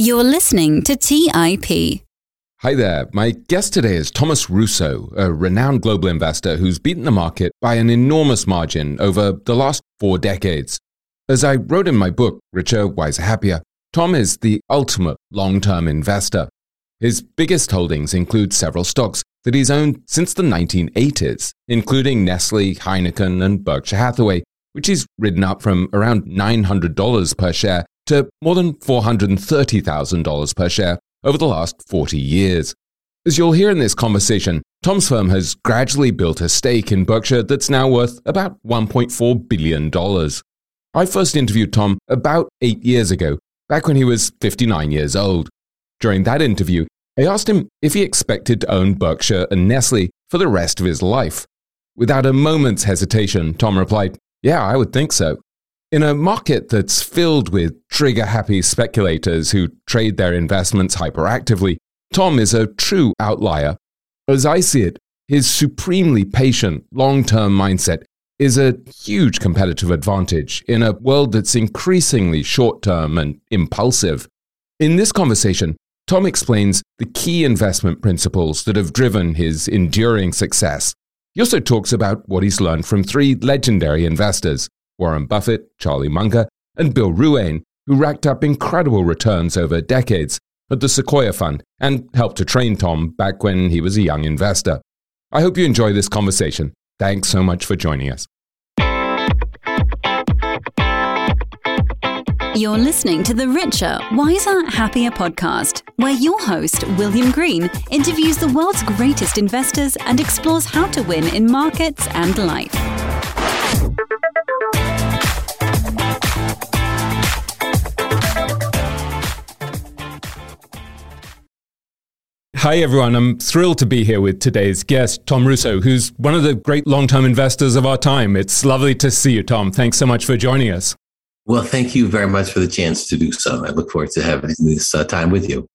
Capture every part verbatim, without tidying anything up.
You're listening to T I P. Hi there. My guest today is Thomas Russo, a renowned global investor who's beaten the market by an enormous margin over the last four decades. As I wrote in my book, Richer, Wiser, Happier, Tom is the ultimate long-term investor. His biggest holdings include several stocks that he's owned since the nineteen eighties, including Nestle, Heineken, and Berkshire Hathaway, which he's ridden up from around nine hundred dollars per share to more than four hundred thirty thousand dollars per share over the last forty years. As you'll hear in this conversation, Tom's firm has gradually built a stake in Berkshire that's now worth about one point four billion dollars. I first interviewed Tom about eight years ago, back when he was fifty-nine years old. During that interview, I asked him if he expected to own Berkshire and Nestle for the rest of his life. Without a moment's hesitation, Tom replied, "Yeah, I would think so." In a market that's filled with trigger-happy speculators who trade their investments hyperactively, Tom is a true outlier. As I see it, his supremely patient, long-term mindset is a huge competitive advantage in a world that's increasingly short-term and impulsive. In this conversation, Tom explains the key investment principles that have driven his enduring success. He also talks about what he's learned from three legendary investors, Warren Buffett, Charlie Munger, and Bill Ruane, who racked up incredible returns over decades at the Sequoia Fund and helped to train Tom back when he was a young investor. I hope you enjoy this conversation. Thanks so much for joining us. You're listening to the Richer, Wiser, Happier podcast, where your host, William Green, interviews the world's greatest investors and explores how to win in markets and life. Hi, everyone. I'm thrilled to be here with today's guest, Tom Russo, who's one of the great long-term investors of our time. It's lovely to see you, Tom. Thanks so much for joining us. Well, thank you very much for the chance to do so. I look forward to having this uh, time with you.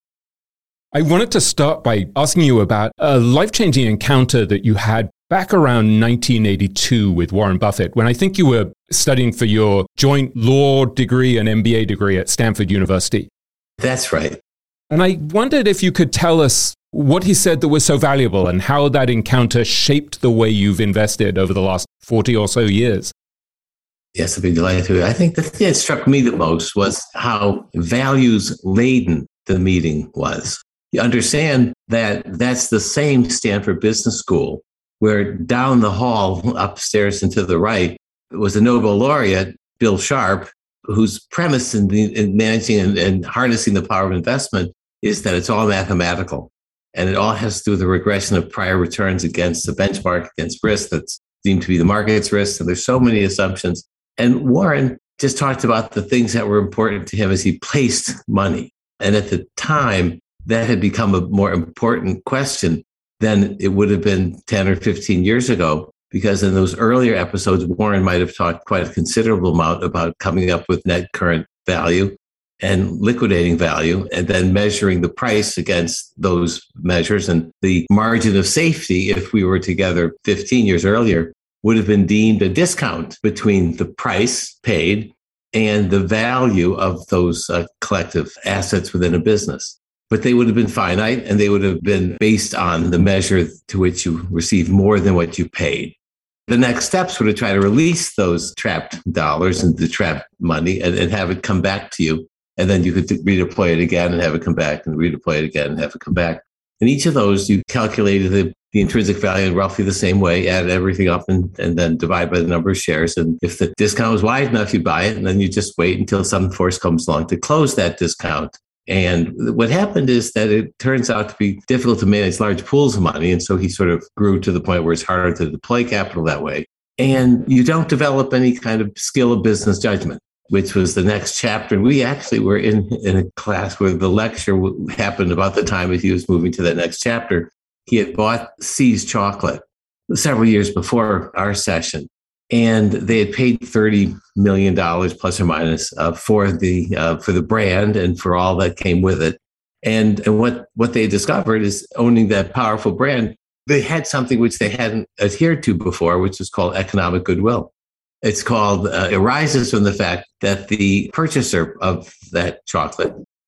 I wanted to start by asking you about a life-changing encounter that you had back around nineteen eighty-two with Warren Buffett, when I think you were studying for your joint law degree and M B A degree at Stanford University. That's right. And I wondered if you could tell us what he said that was so valuable and how that encounter shaped the way you've invested over the last forty or so years. Yes, I'd be delighted to. I think the thing that struck me the most was how values-laden the meeting was. You understand that that's the same Stanford Business School where down the hall, upstairs and to the right, was a Nobel laureate, Bill Sharpe, whose premise in, the, in managing and, and harnessing the power of investment is that it's all mathematical. And it all has to do with the regression of prior returns against the benchmark, against risk that's deemed to be the market's risk. And there's so many assumptions. And Warren just talked about the things that were important to him as he placed money. And at the time, that had become a more important question than it would have been ten or fifteen years ago. Because in those earlier episodes, Warren might have talked quite a considerable amount about coming up with net current value and liquidating value, and then measuring the price against those measures. And the margin of safety, if we were together fifteen years earlier, would have been deemed a discount between the price paid and the value of those uh, collective assets within a business. But they would have been finite, and they would have been based on the measure to which you receive more than what you paid. The next steps were to try to release those trapped dollars and the trapped money and, and have it come back to you. And then you could redeploy it again and have it come back, and redeploy it again and have it come back. And each of those, you calculated the, the intrinsic value in roughly the same way, add everything up and, and then divide by the number of shares. And if the discount was wide enough, you buy it, and then you just wait until some force comes along to close that discount. And what happened is that it turns out to be difficult to manage large pools of money. And so he sort of grew to the point where it's harder to deploy capital that way. And you don't develop any kind of skill of business judgment, which was the next chapter. And we actually were in, in a class where the lecture happened about the time that he was moving to that next chapter. He had bought See's chocolate several years before our session. And they had paid thirty million dollars plus or minus uh, for the uh, for the brand and for all that came with it. And, and what, what they discovered is owning that powerful brand, they had something which they hadn't adhered to before, which is called economic goodwill. It's called, uh, it arises from the fact that the purchaser of that chocolate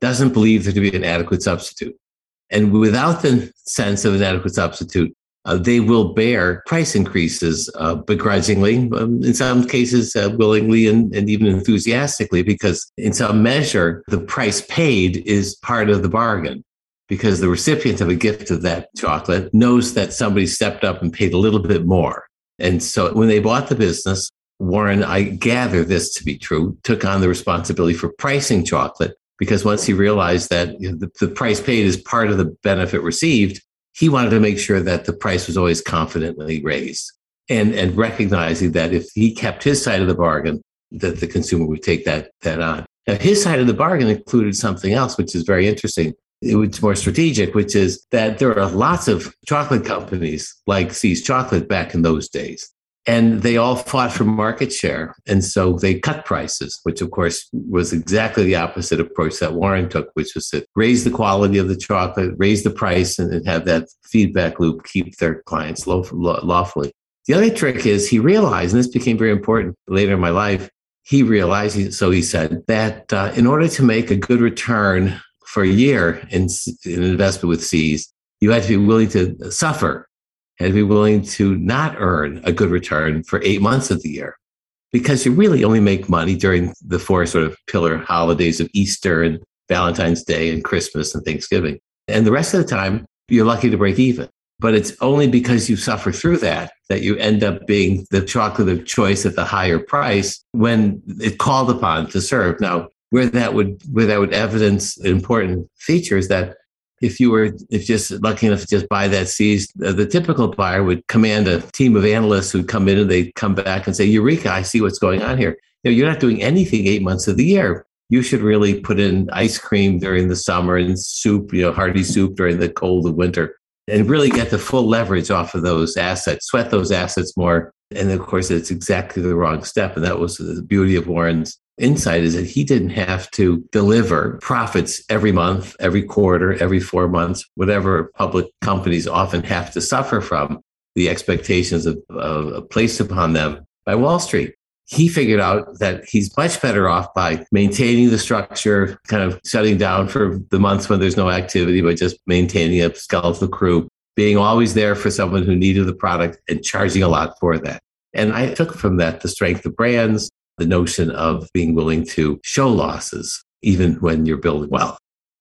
doesn't believe there to be an adequate substitute. And without the sense of an adequate substitute, uh, they will bear price increases uh, begrudgingly, um, in some cases uh, willingly and, and even enthusiastically, because in some measure, the price paid is part of the bargain. Because the recipient of a gift of that chocolate knows that somebody stepped up and paid a little bit more. And so when they bought the business, Warren, I gather this to be true, took on the responsibility for pricing chocolate, because once he realized that you know, the, the price paid is part of the benefit received, he wanted to make sure that the price was always confidently raised. And, and recognizing that if he kept his side of the bargain, that the consumer would take that, that on. Now, his side of the bargain included something else, which is very interesting. It was more strategic, which is that there are lots of chocolate companies like See's Chocolate back in those days. And they all fought for market share. And so they cut prices, which of course was exactly the opposite approach that Warren took, which was to raise the quality of the chocolate, raise the price, and, and have that feedback loop keep their clients law- lawfully. The other trick is he realized, and this became very important later in my life, he realized, so he said, that uh, in order to make a good return for a year in, in an investment with See's, you had to be willing to suffer, had to be willing to not earn a good return for eight months of the year, because you really only make money during the four sort of pillar holidays of Easter and Valentine's Day and Christmas and Thanksgiving. And the rest of the time, you're lucky to break even. But it's only because you suffer through that that you end up being the chocolate of choice at the higher price when it's called upon to serve. Now, Where that would where that would evidence an important feature is that if you were if just lucky enough to just buy that See's, uh, the typical buyer would command a team of analysts who'd come in and they'd come back and say, "Eureka! I see what's going on here. You know, you're not doing anything eight months of the year. You should really put in ice cream during the summer and soup, you know, hearty soup during the cold of winter, and really get the full leverage off of those assets. Sweat those assets more." And of course, it's exactly the wrong step. And that was the beauty of Warren's insight, is that he didn't have to deliver profits every month, every quarter, every four months, whatever public companies often have to suffer from, the expectations of, of placed upon them by Wall Street. He figured out that he's much better off by maintaining the structure, kind of shutting down for the months when there's no activity, but just maintaining a skeletal crew, being always there for someone who needed the product and charging a lot for that. And I took from that the strength of brands, the notion of being willing to show losses, even when you're building well.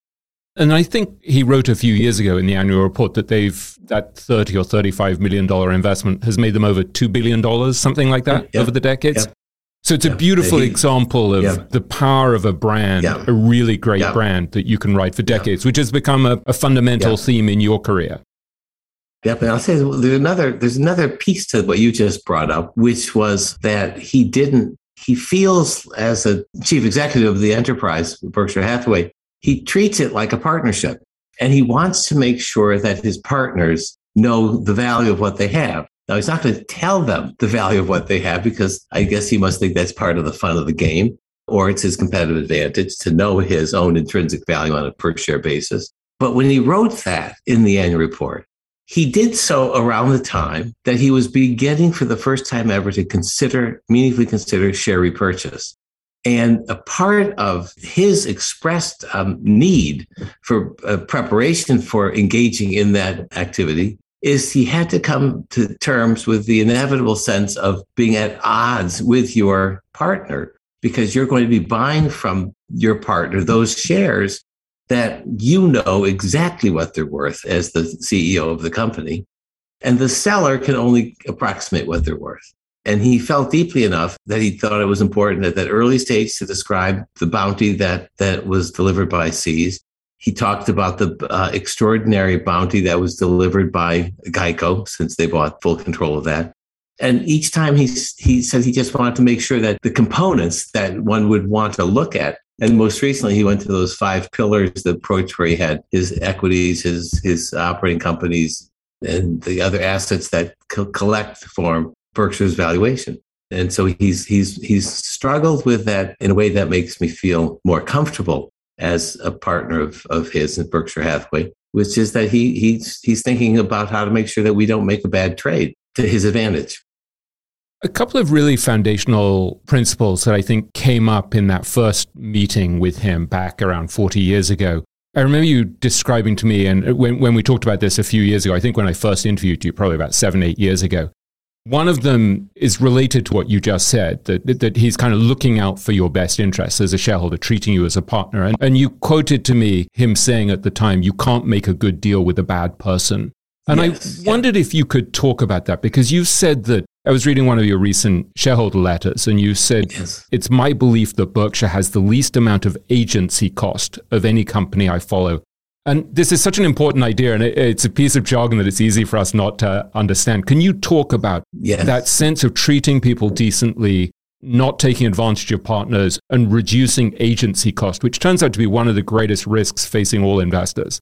And I think he wrote a few years ago in the annual report that they've that thirty or thirty-five million dollars investment has made them over two billion dollars, something like that, yeah. over the decades. Yeah. So it's yeah. a beautiful he, example of yeah. the power of a brand, yeah. a really great yeah. brand that you can ride for decades, yeah. which has become a, a fundamental yeah. theme in your career. Yeah, but I'll say there's another there's another piece to what you just brought up, which was that he didn't. He feels, as a chief executive of the enterprise, Berkshire Hathaway, he treats it like a partnership, and he wants to make sure that his partners know the value of what they have. Now, he's not going to tell them the value of what they have, because I guess he must think that's part of the fun of the game, or it's his competitive advantage to know his own intrinsic value on a per share basis. But when he wrote that in the annual report, he did so around the time that he was beginning for the first time ever to consider, meaningfully consider share repurchase. And a part of his expressed um, need for uh, preparation for engaging in that activity is he had to come to terms with the inevitable sense of being at odds with your partner, because you're going to be buying from your partner those shares that you know exactly what they're worth as the C E O of the company, and the seller can only approximate what they're worth. And he felt deeply enough that he thought it was important at that early stage to describe the bounty that, that was delivered by See's. He talked about the uh, extraordinary bounty that was delivered by Geico, since they bought full control of that. And each time he, he said he just wanted to make sure that the components that one would want to look at. And most recently, he went to those five pillars, the approach where he had his equities, his his operating companies, and the other assets that co- collect form Berkshire's valuation. And so he's he's he's struggled with that in a way that makes me feel more comfortable as a partner of, of his in Berkshire Hathaway, which is that he he's he's thinking about how to make sure that we don't make a bad trade to his advantage. A couple of really foundational principles that I think came up in that first meeting with him back around forty years ago. I remember you describing to me, and when, when we talked about this a few years ago, I think when I first interviewed you, probably about seven, eight years ago, one of them is related to what you just said, that, that he's kind of looking out for your best interests as a shareholder, treating you as a partner. And, and you quoted to me him saying at the time, you can't make a good deal with a bad person. And yes, I wondered yeah. if you could talk about that, because you said that, I was reading one of your recent shareholder letters, and you said, yes. it's my belief that Berkshire has the least amount of agency cost of any company I follow. And this is such an important idea, and it, it's a piece of jargon that it's easy for us not to understand. Can you talk about yes. that sense of treating people decently, not taking advantage of partners, and reducing agency cost, which turns out to be one of the greatest risks facing all investors?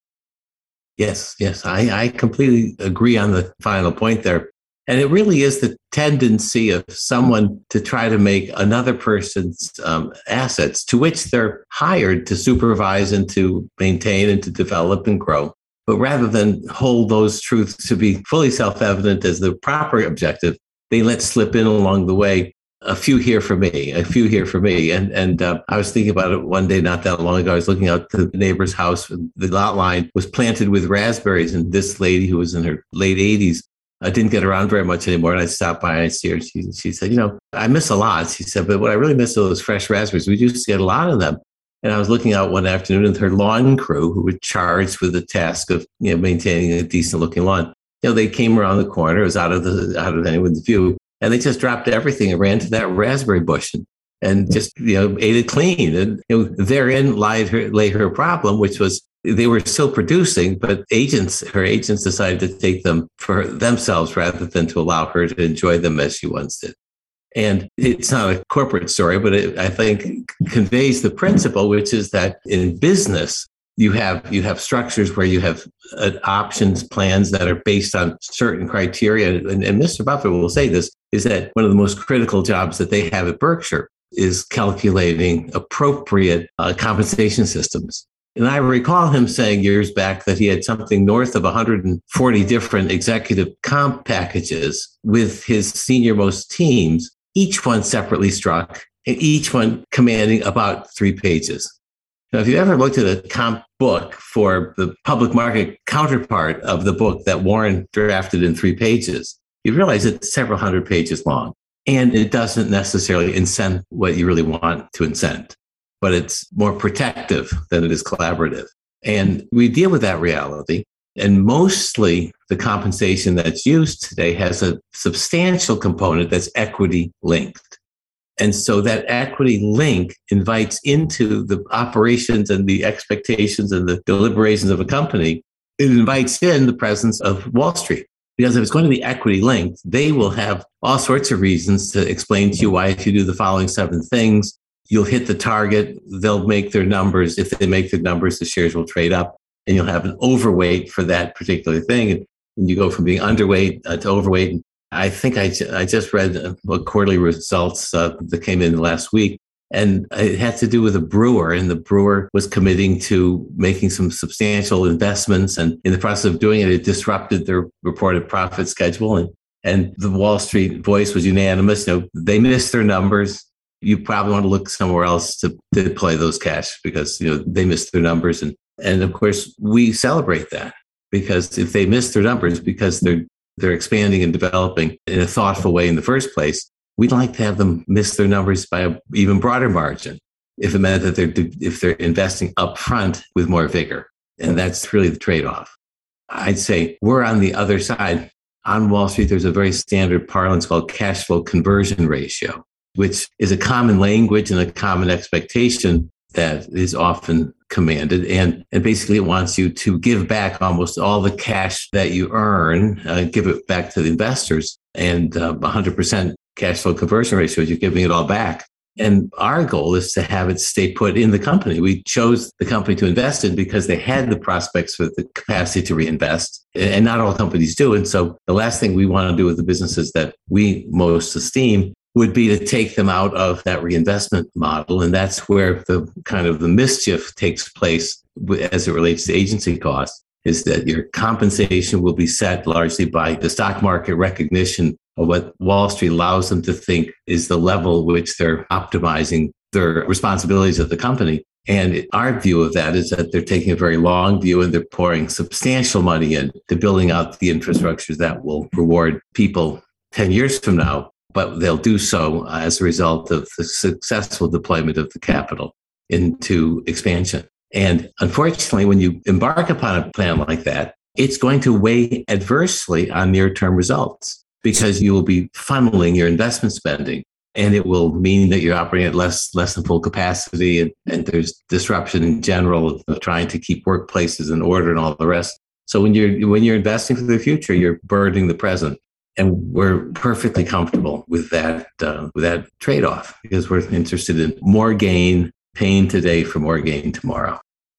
Yes, yes, I, I completely agree on the final point there. And it really is the tendency of someone to try to make another person's um, assets, to which they're hired to supervise and to maintain and to develop and grow. But rather than hold those truths to be fully self-evident as the proper objective, they let slip in along the way a few here for me, a few here for me. And and uh, I was thinking about it one day not that long ago. I was looking out to the neighbor's house. The lot line was planted with raspberries. And this lady, who was in her late eighties, I didn't get around very much anymore. And I stopped by and I see her. She, she said, you know, I miss a lot. She said, but what I really miss are those fresh raspberries. We used to get a lot of them. And I was looking out one afternoon and her lawn crew, who were charged with the task of, you know, maintaining a decent looking lawn. You know, they came around the corner. It was out of the out of anyone's view. And they just dropped everything and ran to that raspberry bush and, and just, you know, ate it clean. And you know, therein lied her, lay her problem, which was they were still producing, but agents, her agents decided to take them for themselves rather than to allow her to enjoy them as she once did. And it's not a corporate story, but it, I think, conveys the principle, which is that in business, you have you have structures where you have uh, options plans that are based on certain criteria. And, and Mister Buffett will say this, is that one of the most critical jobs that they have at Berkshire is calculating appropriate uh, compensation systems. And I recall him saying years back that he had something north of one hundred forty different executive comp packages with his senior-most teams, each one separately struck, and each one commanding about three pages. Now, if you ever looked at a comp book for the public market counterpart of the book that Warren drafted in three pages, you realize it's several hundred pages long. And it doesn't necessarily incent what you really want to incent, but it's more protective than it is collaborative. And we deal with that reality. And mostly the compensation that's used today has a substantial component that's equity linked. And so that equity link invites into the operations and the expectations and the deliberations of a company. It invites in the presence of Wall Street. Because if it's going to be equity linked, they will have all sorts of reasons to explain to you why, if you do the following seven things, you'll hit the target. They'll make their numbers. If they make their numbers, the shares will trade up and you'll have an overweight for that particular thing. And you go from being underweight uh, to overweight. I think I, I just read uh, quarterly results uh, that came in last week, and it had to do with a brewer, and the brewer was committing to making some substantial investments. And in the process of doing it, it disrupted their reported profit schedule. And, and the Wall Street voice was unanimous. You know, they missed their numbers. You probably want to look somewhere else to, to play those cash because, you know, they missed their numbers. And, and of course, we celebrate that because if they missed their numbers because they're they're expanding and developing in a thoughtful way in the first place, we'd like to have them miss their numbers by an even broader margin if it meant that they're if they're investing upfront with more vigor. And that's really the trade-off. I'd say we're on the other side. On Wall Street, there's a very standard parlance called cash flow conversion ratio, which is a common language and a common expectation that is often commanded. And, and basically it wants you to give back almost all the cash that you earn, uh, give it back to the investors. And uh, one hundred percent cash flow conversion ratio, you're giving it all back. And our goal is to have it stay put in the company. We chose the company to invest in because they had the prospects for the capacity to reinvest. And not all companies do. And so the last thing we want to do with the businesses that we most esteem would be to take them out of that reinvestment model. And that's where the kind of the mischief takes place as it relates to agency costs, is that your compensation will be set largely by the stock market recognition of what Wall Street allows them to think is the level which they're optimizing their responsibilities of the company. And our view of that is that they're taking a very long view and they're pouring substantial money into building out the infrastructure that will reward people ten years from now, but they'll do so as a result of the successful deployment of the capital into expansion. And unfortunately, when you embark upon a plan like that, it's going to weigh adversely on near-term results because you will be funneling your investment spending. And it will mean that you're operating at less less than full capacity, and, and there's disruption in general of trying to keep workplaces in order and all the rest. So when you're when you're investing for the future, you're burdening the present, and we're perfectly comfortable with that uh, with that trade-off because we're interested in more gain, pain today for more gain tomorrow.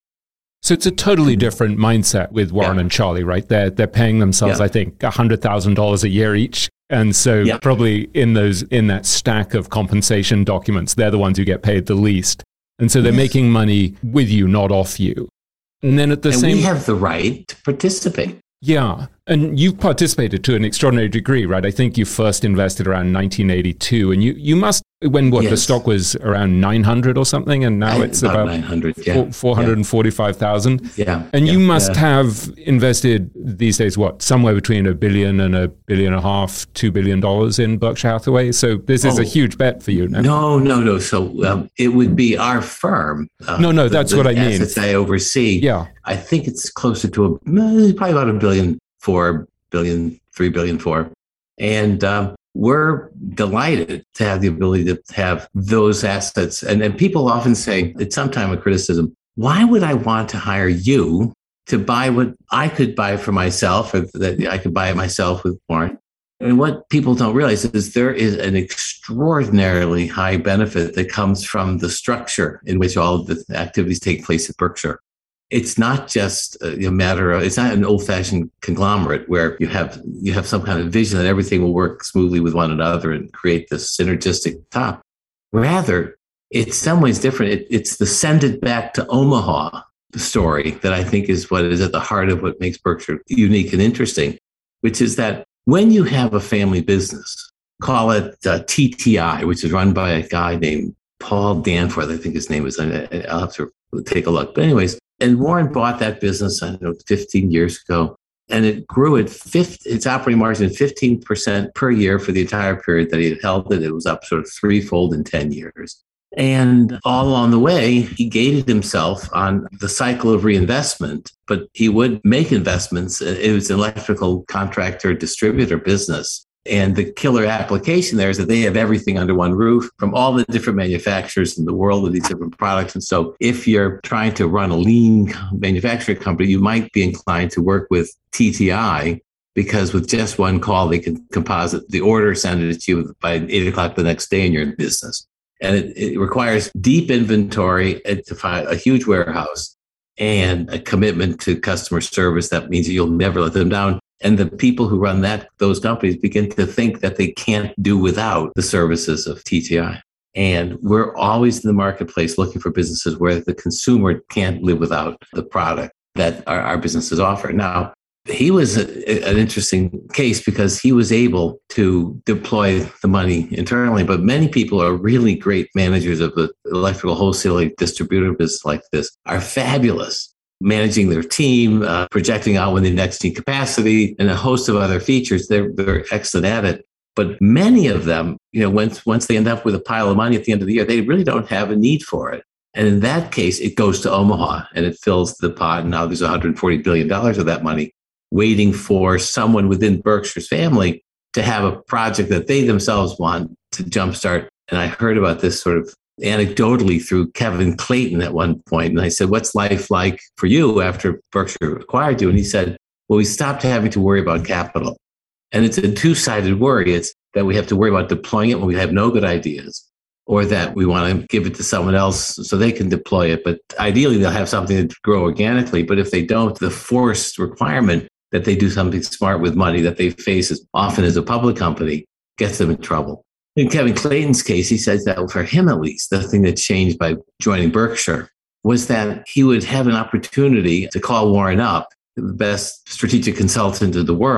So it's a totally different mindset with Warren yeah. and Charlie, right? They're they're paying themselves, yeah. I think, one hundred thousand dollars a year each. And so yeah. probably in those in that stack of compensation documents, they're the ones who get paid the least. And so they're yes. making money with you, not off you. And then at the and same we have the right to participate. Yeah. And you've participated to an extraordinary degree, right? I think you first invested around nineteen eighty-two, and you, you must, when what, yes. the stock was around nine hundred or something, and now I, it's about, about nine hundred, yeah. four hundred forty-five thousand. Yeah. And yeah. you must yeah. have invested these days, what, somewhere between a billion and a billion and a half, two billion dollars in Berkshire Hathaway. So this is oh, a huge bet for you now. No, no, no. So um, it would be our firm. Uh, no, no, that's the, what the I mean. Assets I oversee. Yeah. I think it's closer to a, probably about a billion, four billion, three billion, four. And um, we're delighted to have the ability to have those assets. And, and people often say, it's sometimes a criticism, why would I want to hire you to buy what I could buy for myself or that I could buy it myself with Warren? And what people don't realize is there is an extraordinarily high benefit that comes from the structure in which all of the activities take place at Berkshire. It's not just a matter of, it's not an old-fashioned conglomerate where you have you have some kind of vision that everything will work smoothly with one another and create this synergistic top. Rather, it's some ways different. It, it's the send it back to Omaha story that I think is what is at the heart of what makes Berkshire unique and interesting, which is that when you have a family business, call it uh, T T I, which is run by a guy named Paul Danforth, I think his name is, I'll have to take a look. But anyways, and Warren bought that business, I don't know, fifteen years ago, and it grew at fifty, its operating margin at fifteen percent per year for the entire period that he had held it. It was up sort of threefold in ten years. And all along the way, he gated himself on the cycle of reinvestment, but he would make investments. It was an electrical contractor distributor business. And the killer application there is that they have everything under one roof from all the different manufacturers in the world of these different products. And so if you're trying to run a lean manufacturing company, you might be inclined to work with T T I because with just one call, they can composite the order, send it to you by eight o'clock the next day in your business. And it, it requires deep inventory, a huge warehouse, and a commitment to customer service. That means you'll never let them down. And the people who run that those companies begin to think that they can't do without the services of T T I. And we're always in the marketplace looking for businesses where the consumer can't live without the product that our, our businesses offer. Now, he was a, an interesting case because he was able to deploy the money internally, but many people are really great managers of the electrical wholesaling distributor business like this, are fabulous managing their team, uh, projecting out when they next need capacity, and a host of other features. They're, they're excellent at it. But many of them, you know, once, once they end up with a pile of money at the end of the year, they really don't have a need for it. And in that case, it goes to Omaha and it fills the pot. And now there's one hundred forty billion dollars of that money waiting for someone within Berkshire's family to have a project that they themselves want to jumpstart. And I heard about this sort of anecdotally through Kevin Clayton at one point. And I said, what's life like for you after Berkshire acquired you? And he said, well, we stopped having to worry about capital. And it's a two-sided worry. It's that we have to worry about deploying it when we have no good ideas, or that we want to give it to someone else so they can deploy it. But ideally, they'll have something to grow organically. But if they don't, the forced requirement that they do something smart with money that they face as often as a public company gets them in trouble. In Kevin Clayton's case, he says that for him, at least, the thing that changed by joining Berkshire was that he would have an opportunity to call Warren up, the best strategic consultant in the world,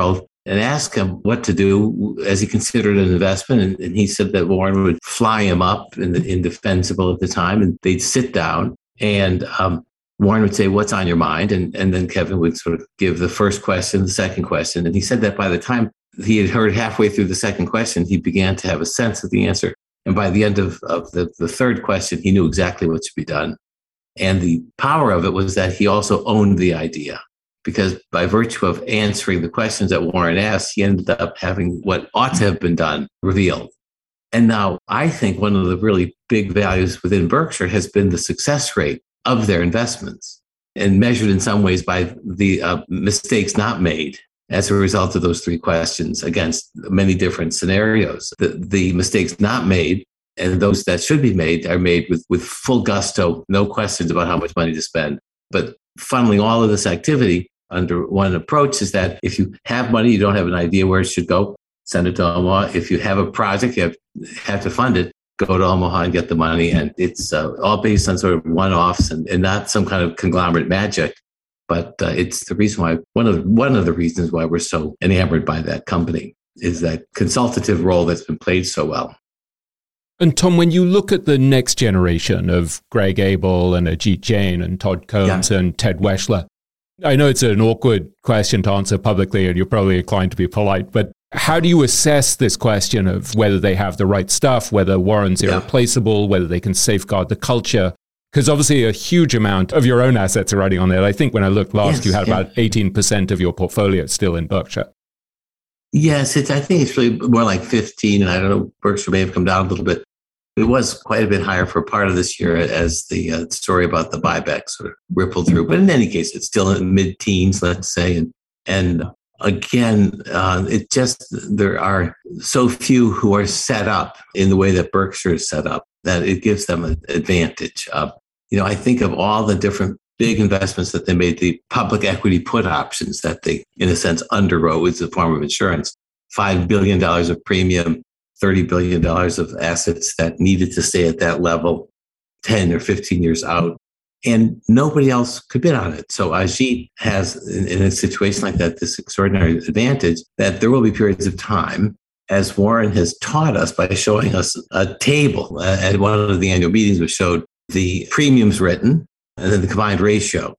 and ask him what to do as he considered an investment. And, and he said that Warren would fly him up in the indefensible at the time, and they'd sit down, and um, Warren would say, "What's on your mind?" And, and then Kevin would sort of give the first question, the second question. And he said that by the time he had heard halfway through the second question, he began to have a sense of the answer. And by the end of, of the, the third question, he knew exactly what should be done. And the power of it was that he also owned the idea, because by virtue of answering the questions that Warren asked, he ended up having what ought to have been done revealed. And now I think one of the really big values within Berkshire has been the success rate of their investments, and measured in some ways by the uh, mistakes not made as a result of those three questions against many different scenarios. The, the mistakes not made and those that should be made are made with, with full gusto, no questions about how much money to spend. But funneling all of this activity under one approach is that if you have money, you don't have an idea where it should go, send it to Omaha. If you have a project, you have, have to fund it, go to Omaha and get the money. And it's uh, all based on sort of one-offs and, and not some kind of conglomerate magic. But uh, it's the reason why, one of the, one of the reasons why we're so enamored by that company is that consultative role that's been played so well. And Tom, when you look at the next generation of Greg Abel and Ajit Jain and Todd Combs yeah. and Ted Weschler, I know it's an awkward question to answer publicly and you're probably inclined to be polite, but how do you assess this question of whether they have the right stuff, whether Warren's yeah. irreplaceable, whether they can safeguard the culture? Because obviously a huge amount of your own assets are riding on there. I think when I looked last, yes, you had yeah. about eighteen percent of your portfolio still in Berkshire. Yes, it's, I think it's really more like fifteen, and I don't know, Berkshire may have come down a little bit. It was quite a bit higher for part of this year as the uh, story about the buyback sort of rippled through. But in any case, it's still in mid-teens, let's say. And, and again, uh, it just, there are so few who are set up in the way that Berkshire is set up that it gives them an advantage. Uh, you know, I think of all the different big investments that they made, the public equity put options that they, in a sense, underwrote as a form of insurance, five billion dollars of premium, thirty billion dollars of assets that needed to stay at that level ten or fifteen years out. And nobody else could bid on it. So Ajit has, in, in a situation like that, this extraordinary advantage that there will be periods of time, as Warren has taught us by showing us a table uh, at one of the annual meetings, which showed the premiums written and then the combined ratio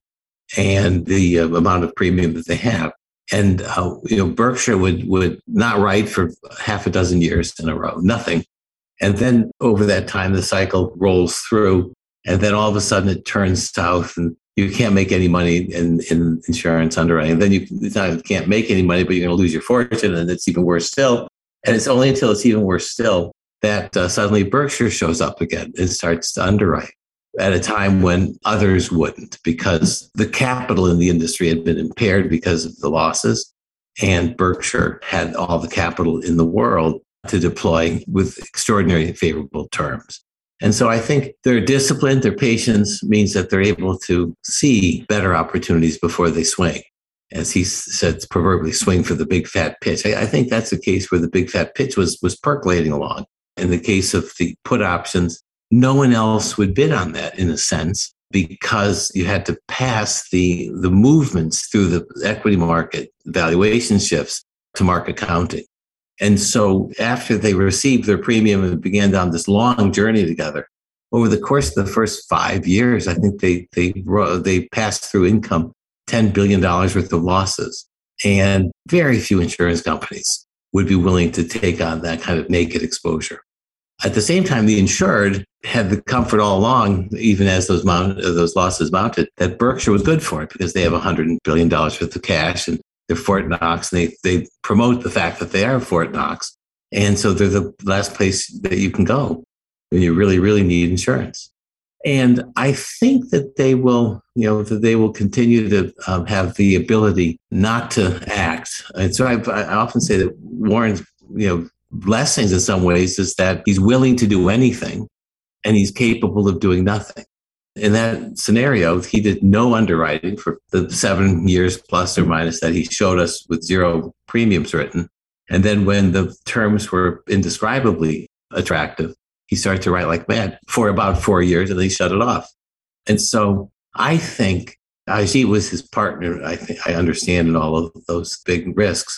and the uh, amount of premium that they have. And, uh, you know, Berkshire would, would not write for half a dozen years in a row, nothing. And then over that time, the cycle rolls through. And then all of a sudden it turns south and you can't make any money in, in insurance underwriting. And then you, it's not, you can't make any money, but you're going to lose your fortune. And it's even worse still. And it's only until it's even worse still that uh, suddenly Berkshire shows up again and starts to underwrite at a time when others wouldn't, because the capital in the industry had been impaired because of the losses. And Berkshire had all the capital in the world to deploy with extraordinary favorable terms. And so I think their discipline, their patience means that they're able to see better opportunities before they swing. As he said, proverbially swing for the big fat pitch. I, I think that's a case where the big fat pitch was, was percolating along. In the case of the put options, no one else would bid on that in a sense, because you had to pass the, the movements through the equity market, valuation shifts to market counting. And so after they received their premium and began down this long journey together, over the course of the first five years, I think they they they passed through income ten billion dollars worth of losses. And very few insurance companies would be willing to take on that kind of naked exposure. At the same time, the insured had the comfort all along, even as those mount, those losses mounted, that Berkshire was good for it because they have one hundred billion dollars worth of cash and they're Fort Knox, and they, they promote the fact that they are Fort Knox. And so they're the last place that you can go when you really, really need insurance. And I think that they will, you know, that they will continue to um, have the ability not to act. And so I, I often say that Warren's, you know, blessings in some ways is that he's willing to do anything and he's capable of doing nothing. In that scenario, he did no underwriting for the seven years plus or minus that he showed us with zero premiums written. And then when the terms were indescribably attractive, he started to write like mad for about four years and then he shut it off. And so I think Ajit was his partner, I think I understand, in all of those big risks.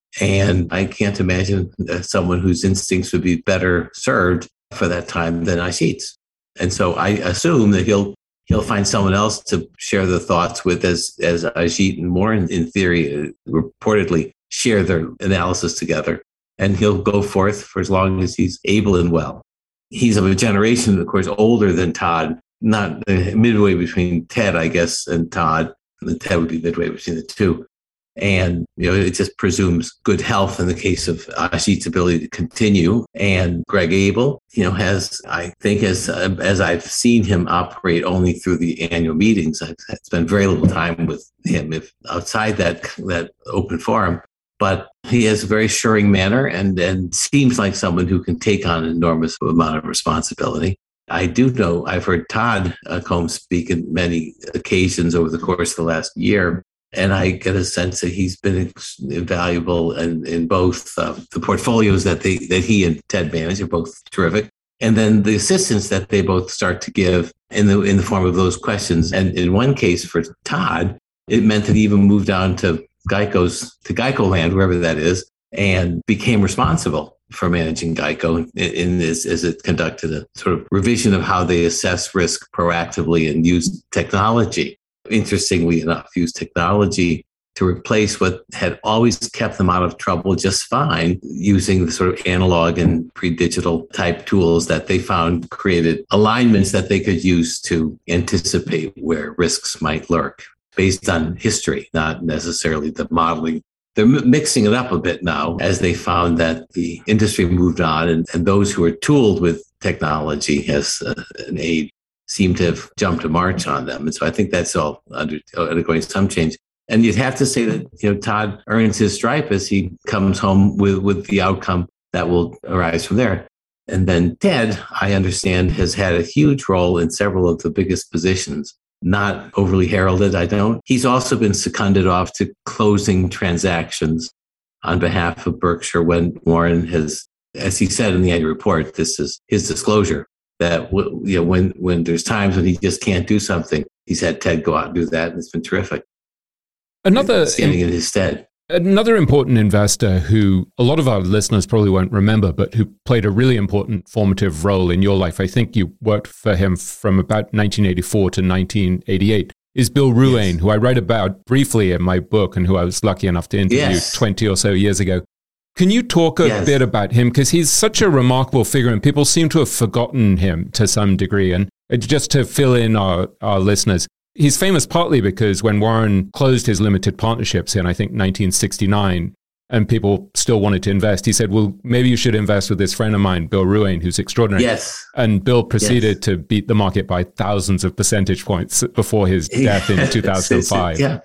And I can't imagine someone whose instincts would be better served for that time than Ajit's. And so I assume that he'll he'll find someone else to share the thoughts with, as as Ajit and Warren, in theory, reportedly share their analysis together. And he'll go forth for as long as he's able and well. He's of a generation, of course, older than Todd, not midway between Ted, I guess, and Todd. And Ted would be midway between the two. And, you know, it just presumes good health in the case of Ajit's ability to continue. And Greg Abel, you know, has, I think, as as I've seen him operate only through the annual meetings, I've spent very little time with him if outside that that open forum. But he has a very assuring manner and, and seems like someone who can take on an enormous amount of responsibility. I do know, I've heard Todd uh, Combs speak in many occasions over the course of the last year. And I get a sense that he's been invaluable in, in both uh, the portfolios that they that he and Ted manage are both terrific, and then the assistance that they both start to give in the in the form of those questions. And in one case for Todd, it meant that he even moved down to Geico's to Geico land, wherever that is, and became responsible for managing Geico in, in this as it conducted a sort of revision of how they assess risk proactively and use technology. Interestingly enough, use technology to replace what had always kept them out of trouble just fine, using the sort of analog and pre-digital type tools that they found created alignments that they could use to anticipate where risks might lurk based on history, not necessarily the modeling. They're mixing it up a bit now as they found that the industry moved on, and, and those who are tooled with technology as uh, an aid seem to have jumped a march on them. And so I think that's all under, undergoing some change. And you'd have to say that, you know, Todd earns his stripe as he comes home with, with the outcome that will arise from there. And then Ted, I understand, has had a huge role in several of the biggest positions, not overly heralded, I don't. He's also been seconded off to closing transactions on behalf of Berkshire when Warren has, as he said in the annual report, this is his disclosure, that you know when when there's times when he just can't do something, he's had Ted go out and do that, and it's been terrific. Another standing in his stead. Another important investor who a lot of our listeners probably won't remember, but who played a really important formative role in your life. I think you worked for him from about nineteen eighty-four to nineteen eighty-eight. Is Bill Ruane, yes. who I write about briefly in my book and who I was lucky enough to interview yes. twenty or so years ago. Can you talk a yes. bit about him? Because he's such a remarkable figure and people seem to have forgotten him to some degree. And just to fill in our, our listeners, he's famous partly because when Warren closed his limited partnerships in, I think, nineteen sixty-nine, and people still wanted to invest, he said, well, maybe you should invest with this friend of mine, Bill Ruane, who's extraordinary. Yes. And Bill proceeded yes. to beat the market by thousands of percentage points before his death in two thousand five. Yeah.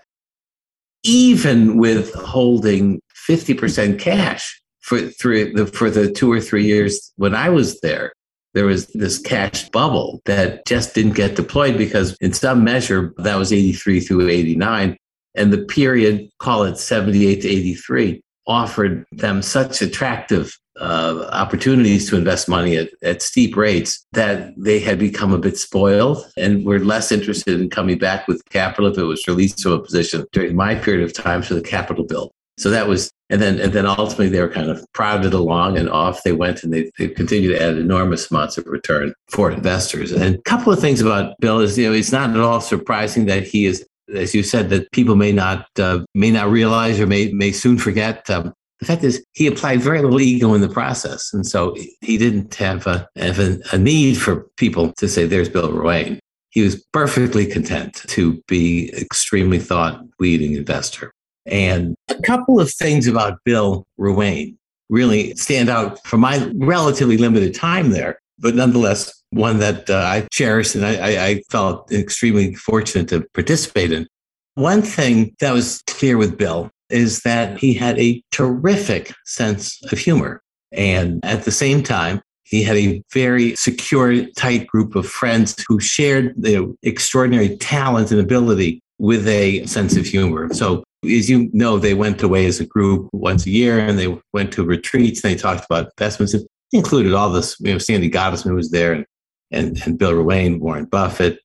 Even with holding fifty percent cash for through the, for the two or three years when I was there, there was this cash bubble that just didn't get deployed because in some measure that was eighty-three through eighty-nine. And the period, call it seventy-eight to eighty-three, offered them such attractive uh, opportunities to invest money at, at steep rates that they had become a bit spoiled and were less interested in coming back with capital if it was released to a position during my period of time for the capital bill. So that was, and then and then ultimately they were kind of prodded along and off they went, and they, they continued to add enormous amounts of return for investors. And a couple of things about Bill is, you know, it's not at all surprising that he is, as you said, that people may not uh, may not realize or may may soon forget. Um, the fact is, he applied very little ego in the process, and so he didn't have a have a, a need for people to say, "There's Bill Ruane." He was perfectly content to be extremely thought-leading investor. And a couple of things about Bill Ruane really stand out from my relatively limited time there, but nonetheless, one that uh, I cherished and I, I, I felt extremely fortunate to participate in. One thing that was clear with Bill is that he had a terrific sense of humor. And at the same time, he had a very secure, tight group of friends who shared their extraordinary talent and ability with a sense of humor. So as you know, they went away as a group once a year and they went to retreats and they talked about investments. It included all this, you know, Sandy Gottesman was there and, and, and Bill Ruane, Warren Buffett,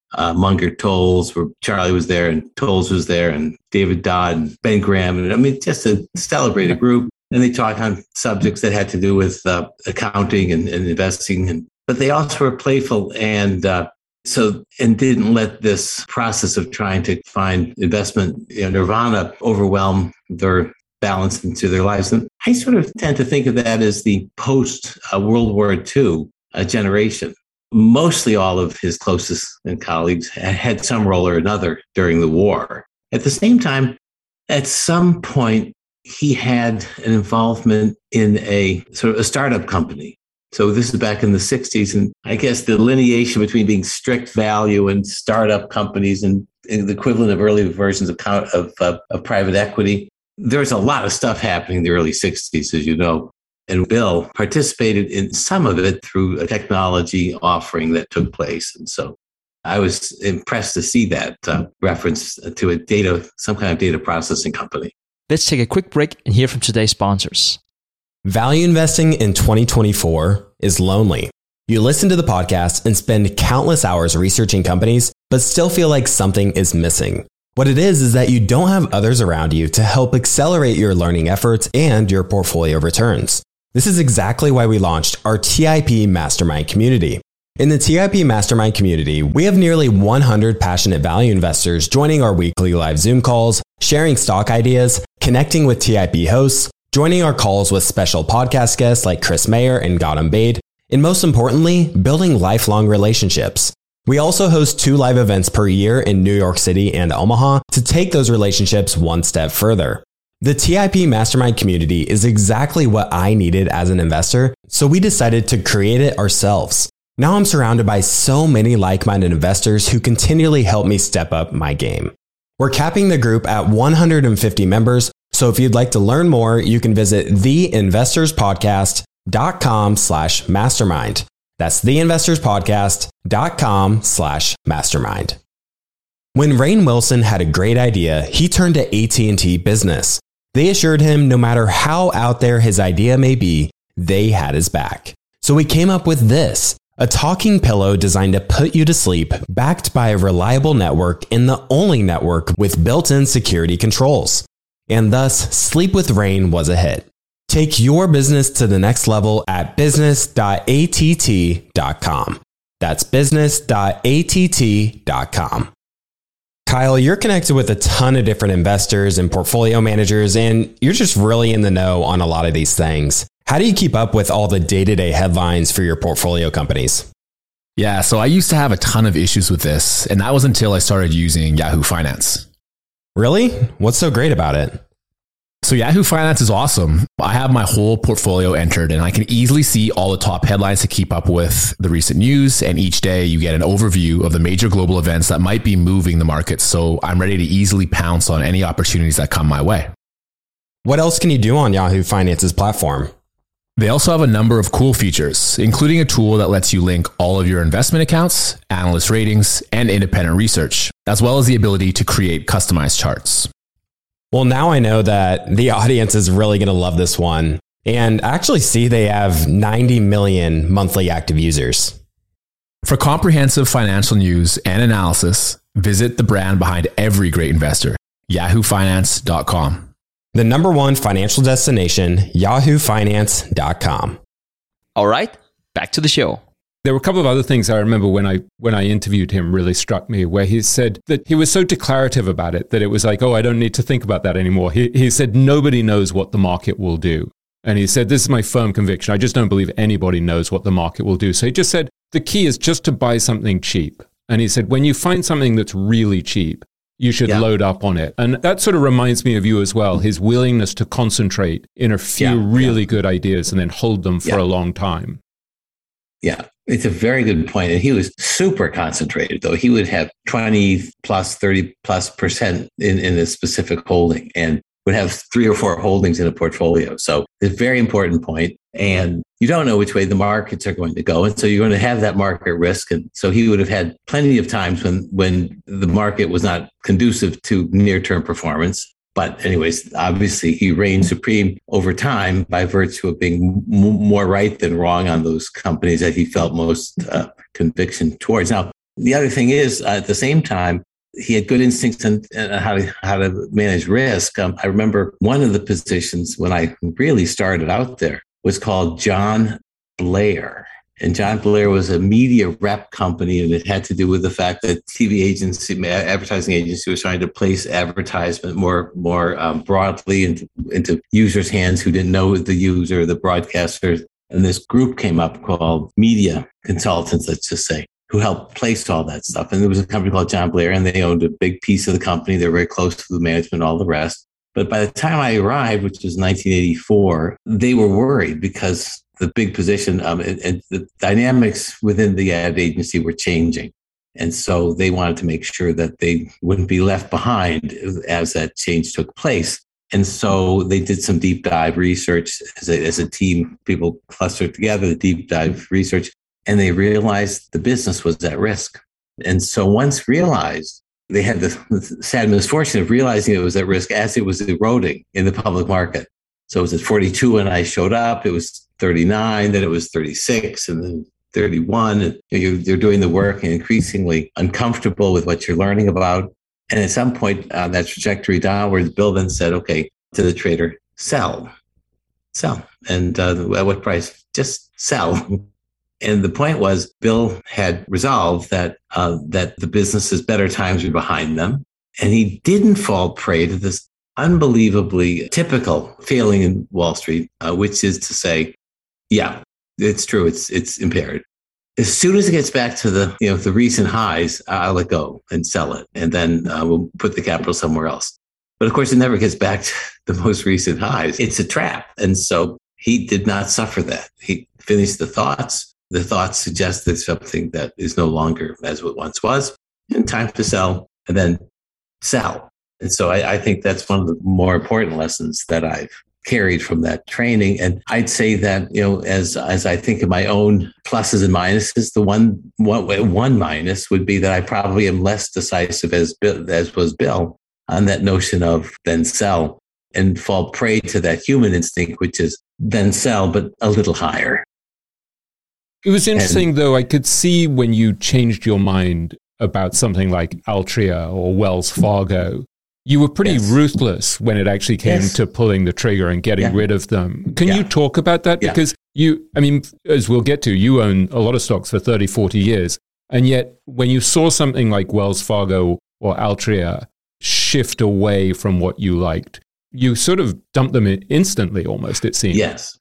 uh, Munger Tolles, where Charlie was there and Tolles was there and David Dodd and Ben Graham. And I mean, just a celebrated group. And they talk on subjects that had to do with uh, accounting and, and investing. And, but they also were playful and uh, so and didn't let this process of trying to find investment, you know, nirvana overwhelm their balance into their lives. And I sort of tend to think of that as the post-World War Two uh, generation. Mostly all of his closest and colleagues had some role or another during the war. At the same time, at some point, he had an involvement in a sort of a startup company. So this is back in the sixties. And I guess the delineation between being strict value and startup companies and, and the equivalent of early versions of, of, uh, of private equity, there's a lot of stuff happening in the early sixties, as you know. And Bill participated in some of it through a technology offering that took place. And so I was impressed to see that uh, reference to a data, some kind of data processing company. Let's take a quick break and hear from today's sponsors. Value investing in twenty twenty-four is lonely. You listen to the podcast and spend countless hours researching companies, but still feel like something is missing. What it is is that you don't have others around you to help accelerate your learning efforts and your portfolio returns. This is exactly why we launched our T I P Mastermind community. In the T I P Mastermind community, we have nearly one hundred passionate value investors joining our weekly live Zoom calls, sharing stock ideas, connecting with T I P hosts, joining our calls with special podcast guests like Chris Mayer and Gautam Baid, and most importantly, building lifelong relationships. We also host two live events per year in New York City and Omaha to take those relationships one step further. The T I P Mastermind community is exactly what I needed as an investor, so we decided to create it ourselves. Now I'm surrounded by so many like-minded investors who continually help me step up my game. We're capping the group at one hundred fifty members, so if you'd like to learn more, you can visit theinvestorspodcast.com slash mastermind. That's theinvestorspodcast.com slash mastermind. When Rainn Wilson had a great idea, he turned to A T and T Business. They assured him no matter how out there his idea may be, they had his back. So we came up with this, a talking pillow designed to put you to sleep, backed by a reliable network and the only network with built-in security controls. And thus, Sleep with Rainn was a hit. Take your business to the next level at business dot a t t dot com. That's business dot a t t dot com. Kyle, you're connected with a ton of different investors and portfolio managers, and you're just really in the know on a lot of these things. How do you keep up with all the day-to-day headlines for your portfolio companies? Yeah, so I used to have a ton of issues with this, and that was until I started using Yahoo Finance. Really? What's so great about it? So Yahoo Finance is awesome. I have my whole portfolio entered and I can easily see all the top headlines to keep up with the recent news. And each day you get an overview of the major global events that might be moving the market. So I'm ready to easily pounce on any opportunities that come my way. What else can you do on Yahoo Finance's platform? They also have a number of cool features, including a tool that lets you link all of your investment accounts, analyst ratings, and independent research, as well as the ability to create customized charts. Well, now I know that the audience is really going to love this one and actually see they have ninety million monthly active users. For comprehensive financial news and analysis, visit the brand behind every great investor, yahoo finance dot com. The number one financial destination, yahoo finance dot com. All right, back to the show. There were a couple of other things I remember when I when I interviewed him really struck me, where he said that he was so declarative about it that it was like, oh, I don't need to think about that anymore. He, he said, nobody knows what the market will do. And he said, this is my firm conviction. I just don't believe anybody knows what the market will do. So he just said, the key is just to buy something cheap. And he said, when you find something that's really cheap, you should yeah. load up on it. And that sort of reminds me of you as well, his willingness to concentrate in a few yeah, really yeah. good ideas and then hold them for yeah. a long time. Yeah, it's a very good point. And he was super concentrated, though. He would have twenty plus, thirty plus percent in, in a specific holding and would have three or four holdings in a portfolio. So it's a very important point. And you don't know which way the markets are going to go. And so you're going to have that market risk. And so he would have had plenty of times when, when the market was not conducive to near-term performance. But anyways, obviously, he reigned supreme over time by virtue of being m- more right than wrong on those companies that he felt most uh, conviction towards. Now, the other thing is, uh, at the same time, he had good instincts on uh, how to how to manage risk. Um, I remember one of the positions when I really started out there was called John Blair. And John Blair was a media rep company, and it had to do with the fact that T V agency, advertising agency was trying to place advertisement more more um, broadly into, into users' hands who didn't know the user, the broadcaster. And this group came up called Media Consultants, let's just say, who helped place all that stuff. And there was a company called John Blair, and they owned a big piece of the company. They were very close to the management, all the rest. But by the time I arrived, which was nineteen eighty-four, they were worried because the big position um, and, and the dynamics within the ad agency were changing. And so they wanted to make sure that they wouldn't be left behind as that change took place. And so they did some deep dive research as a, as a team. People clustered together, the deep dive research, and they realized the business was at risk. And so once realized, they had the sad misfortune of realizing it was at risk as it was eroding in the public market. So it was at forty-two when I showed up. It was thirty-nine, then it was thirty-six, and then thirty-one. And you're, you're doing the work and increasingly uncomfortable with what you're learning about. And at some point on that trajectory downwards, Bill then said, okay, to the trader, sell, sell. And uh, at what price? Just sell. And the point was, Bill had resolved that uh, that the business's better times were behind them. And he didn't fall prey to this unbelievably typical failing in Wall Street, uh, which is to say, yeah, it's true. It's it's impaired. As soon as it gets back to the you know the recent highs, I'll let go and sell it, and then uh, we'll put the capital somewhere else. But of course, it never gets back to the most recent highs. It's a trap, and so he did not suffer that. He finished the thoughts. The thoughts suggested something that is no longer as it once was, and time to sell, and then sell. And so I, I think that's one of the more important lessons that I've carried from that training. And I'd say that, you know, as as I think of my own pluses and minuses, the one one, one minus would be that I probably am less decisive as Bill, as was Bill on that notion of then sell and fall prey to that human instinct, which is then sell, but a little higher. It was interesting, and, though. I could see when you changed your mind about something like Altria or Wells Fargo. You were pretty yes. ruthless when it actually came yes. to pulling the trigger and getting yeah. rid of them. Can yeah. you talk about that? Yeah. Because you, I mean, as we'll get to, you own a lot of stocks for thirty, forty years. And yet when you saw something like Wells Fargo or Altria shift away from what you liked, you sort of dumped them instantly almost, it seems. Yes.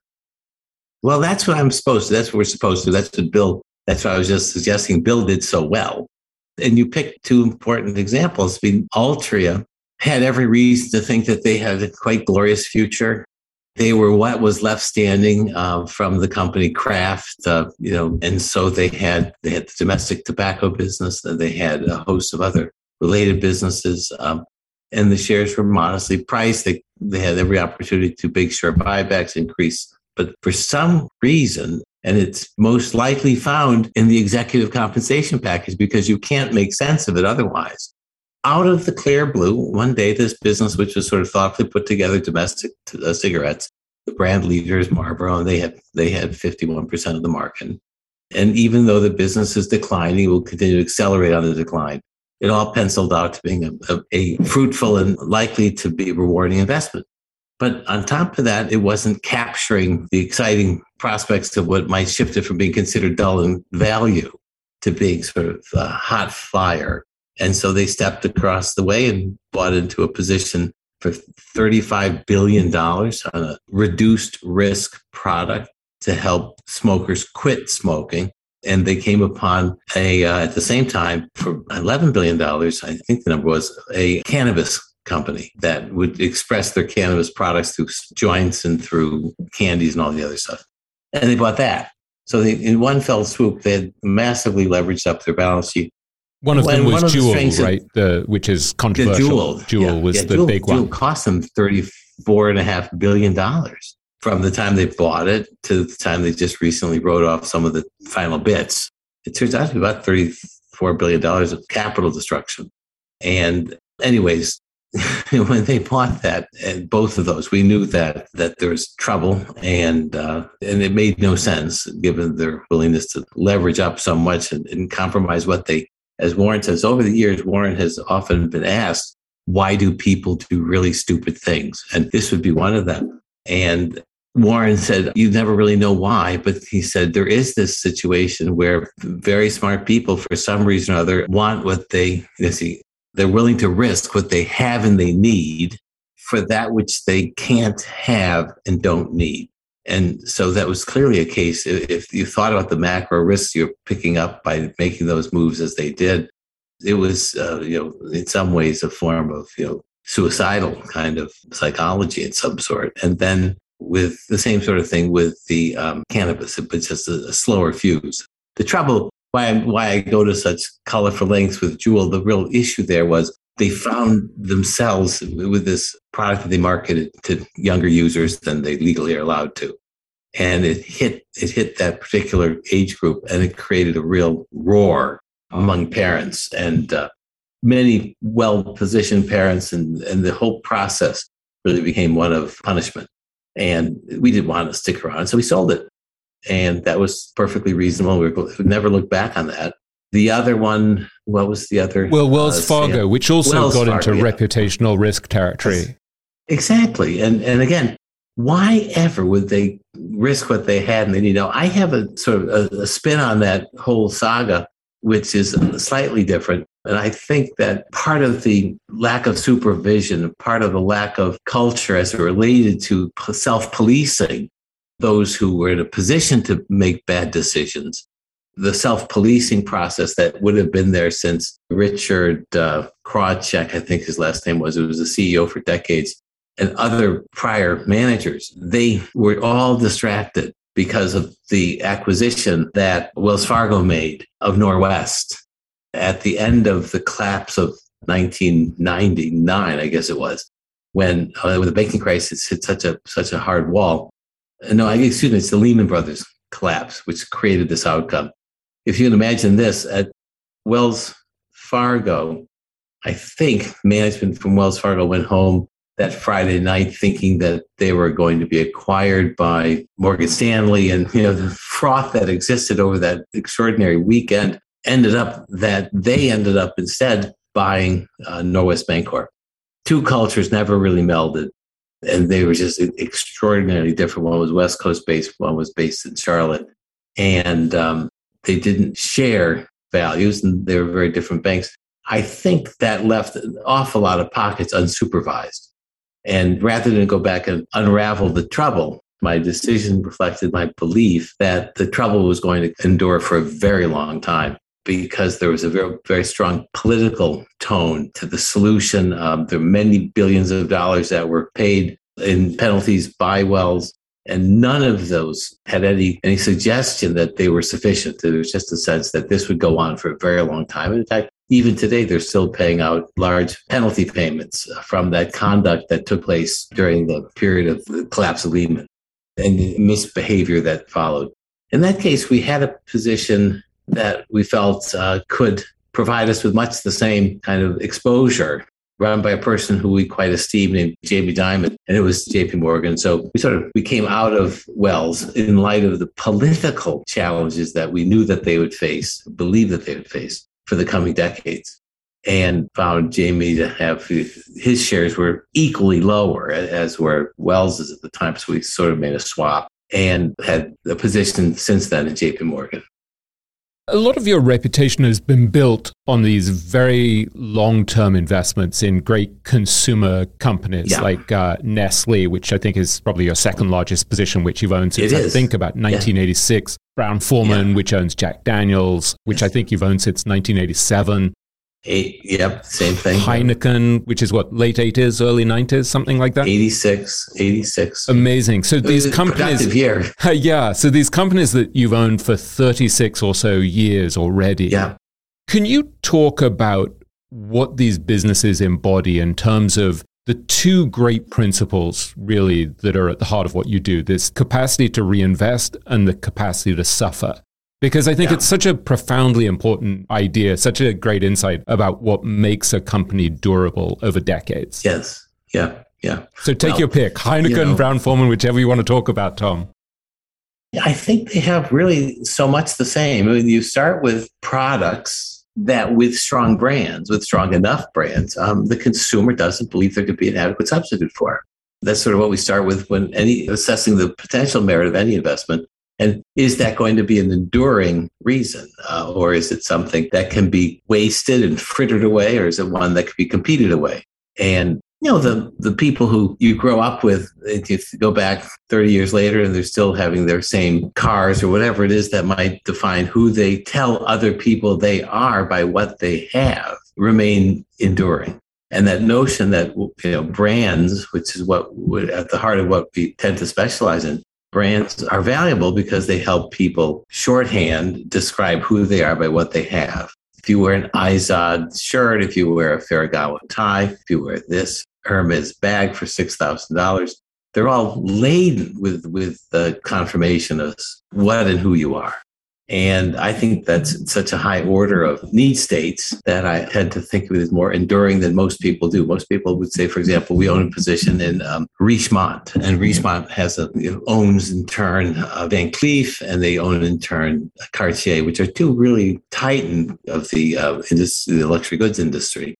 Well, that's what I'm supposed to. That's what we're supposed to. That's what Bill, that's what I was just suggesting. Bill did so well. And you picked two important examples. I mean, Altria had every reason to think that they had a quite glorious future. They were what was left standing uh, from the company Kraft, uh, you know, and so they had they had the domestic tobacco business, and they had a host of other related businesses, um, and the shares were modestly priced. They they had every opportunity to big share buybacks increase, but for some reason, and it's most likely found in the executive compensation package because you can't make sense of it otherwise. Out of the clear blue, one day, this business, which was sort of thoughtfully put together, domestic uh, cigarettes, the brand leader is Marlboro, and they had they had fifty-one percent of the market. And even though the business is declining, it will continue to accelerate on the decline. It all penciled out to being a, a, a fruitful and likely to be rewarding investment. But on top of that, it wasn't capturing the exciting prospects of what might shift it from being considered dull in value to being sort of uh, hot fire. And so they stepped across the way and bought into a position for thirty-five billion dollars on a reduced risk product to help smokers quit smoking. And they came upon a, uh, at the same time, for eleven billion dollars, I think the number was, a cannabis company that would express their cannabis products through joints and through candies and all the other stuff. And they bought that. So they, in one fell swoop, they had massively leveraged up their balance sheet. One of them was Juul, right? The, which is controversial. Juul, Juul yeah, was yeah, the Juul, big one. Juul cost them thirty-four point five billion dollars from the time they bought it to the time they just recently wrote off some of the final bits. It turns out to be about thirty-four billion dollars of capital destruction. And anyways, when they bought that, and both of those, we knew that that there was trouble, and uh, and it made no sense given their willingness to leverage up so much and, and compromise what they as Warren says, over the years, Warren has often been asked, why do people do really stupid things? And this would be one of them. And Warren said, you never really know why, but he said, there is this situation where very smart people, for some reason or other, want what they, you see, they're willing to risk what they have and they need for that which they can't have and don't need. And so that was clearly a case. If you thought about the macro risks you're picking up by making those moves as they did, it was, uh, you know, in some ways a form of, you know, suicidal kind of psychology in some sort. And then with the same sort of thing with the um, cannabis, but just a, a slower fuse. The trouble, why, I'm, why I go to such colorful lengths with Juul, the real issue there was they found themselves with this product that they marketed to younger users than they legally are allowed to. And it hit, it hit that particular age group, and it created a real roar among parents and uh, many well-positioned parents, and, and the whole process really became one of punishment. And we didn't want to stick around, so we sold it. And that was perfectly reasonable. We would never look back on that. The other one, what was the other? Well, Wells uh, Fargo, Sam? which also Wells got Fargo, into yeah. reputational risk territory. Exactly. And and again, why ever would they risk what they had and they need? Now, I have a sort of a, a spin on that whole saga, which is slightly different. And I think that part of the lack of supervision, part of the lack of culture as it related to self-policing, those who were in a position to make bad decisions, the self-policing process that would have been there since Richard uh, Krawczyk, I think his last name was, it was a C E O for decades, and other prior managers, they were all distracted because of the acquisition that Wells Fargo made of Norwest at the end of the collapse of nineteen ninety-nine, I guess it was, when, uh, when the banking crisis hit such a such a hard wall. No, excuse me, it's the Lehman Brothers collapse, which created this outcome. If you can imagine this, at Wells Fargo, I think management from Wells Fargo went home that Friday night thinking that they were going to be acquired by Morgan Stanley. And, you know, the froth that existed over that extraordinary weekend ended up that they ended up instead buying uh, Norwest Bancorp. Two cultures never really melded. And they were just extraordinarily different. One was West Coast based, one was based in Charlotte. And um, they didn't share values, and they were very different banks. I think that left an awful lot of pockets unsupervised. And rather than go back and unravel the trouble, my decision reflected my belief that the trouble was going to endure for a very long time, because there was a very, very strong political tone to the solution. Um, there were many billions of dollars that were paid in penalties by Wells, and none of those had any, any suggestion that they were sufficient. There was just a sense that this would go on for a very long time. In fact, even today, they're still paying out large penalty payments from that conduct that took place during the period of the collapse of Lehman and the misbehavior that followed. In that case, we had a position that we felt uh, could provide us with much the same kind of exposure, run by a person who we quite esteemed named Jamie Dimon, and it was J P Morgan. So we sort of, we came out of Wells in light of the political challenges that we knew that they would face, believed that they would face for the coming decades, and found Jamie to have, his shares were equally lower as were Wells's at the time. So we sort of made a swap and had a position since then at J P Morgan. A lot of your reputation has been built on these very long-term investments in great consumer companies yeah. like uh, Nestle, which I think is probably your second largest position, which you've owned since, I think, about nineteen eighty-six. Yeah. Brown-Forman, yeah. which owns Jack Daniels, which I think you've owned since nineteen eighty-seven. Eight, yep, same thing. Heineken, which is what, late eighties, early nineties, something like that? eighty-six, eighty-six. Amazing. So it these was a companies... productive year. Yeah, so these companies that you've owned for thirty-six or so years already. Yeah. Can you talk about what these businesses embody in terms of the two great principles, really, that are at the heart of what you do, this capacity to reinvest and the capacity to suffer? Because I think yeah. it's such a profoundly important idea, such a great insight about what makes a company durable over decades. Yes. Yeah. Yeah. So take well, your pick, Heineken, you know, Brown-Forman, whichever you want to talk about, Tom. I think they have really so much the same. I mean, you start with products that with strong brands, with strong enough brands, um, the consumer doesn't believe there could be an adequate substitute for it. That's sort of what we start with when any assessing the potential merit of any investment. And is that going to be an enduring reason? Uh, or is it something that can be wasted and frittered away? Or is it one that could be competed away? And, you know, the, the people who you grow up with, if you go back thirty years later and they're still having their same cars or whatever it is that might define who they tell other people they are by what they have, remain enduring. And that notion that, you know, brands, which is what at the heart of what we tend to specialize in, brands are valuable because they help people shorthand describe who they are by what they have. If you wear an Izod shirt, if you wear a Ferragamo tie, if you wear this Hermes bag for six thousand dollars, they're all laden with, with the confirmation of what and who you are. And I think that's such a high order of need states that I tend to think of it as more enduring than most people do. Most people would say, for example, we own a position in um, Richemont, and Richemont has a, you know, owns in turn uh, Van Cleef, and they own in turn Cartier, which are two really titan of the, uh, industry, the luxury goods industry.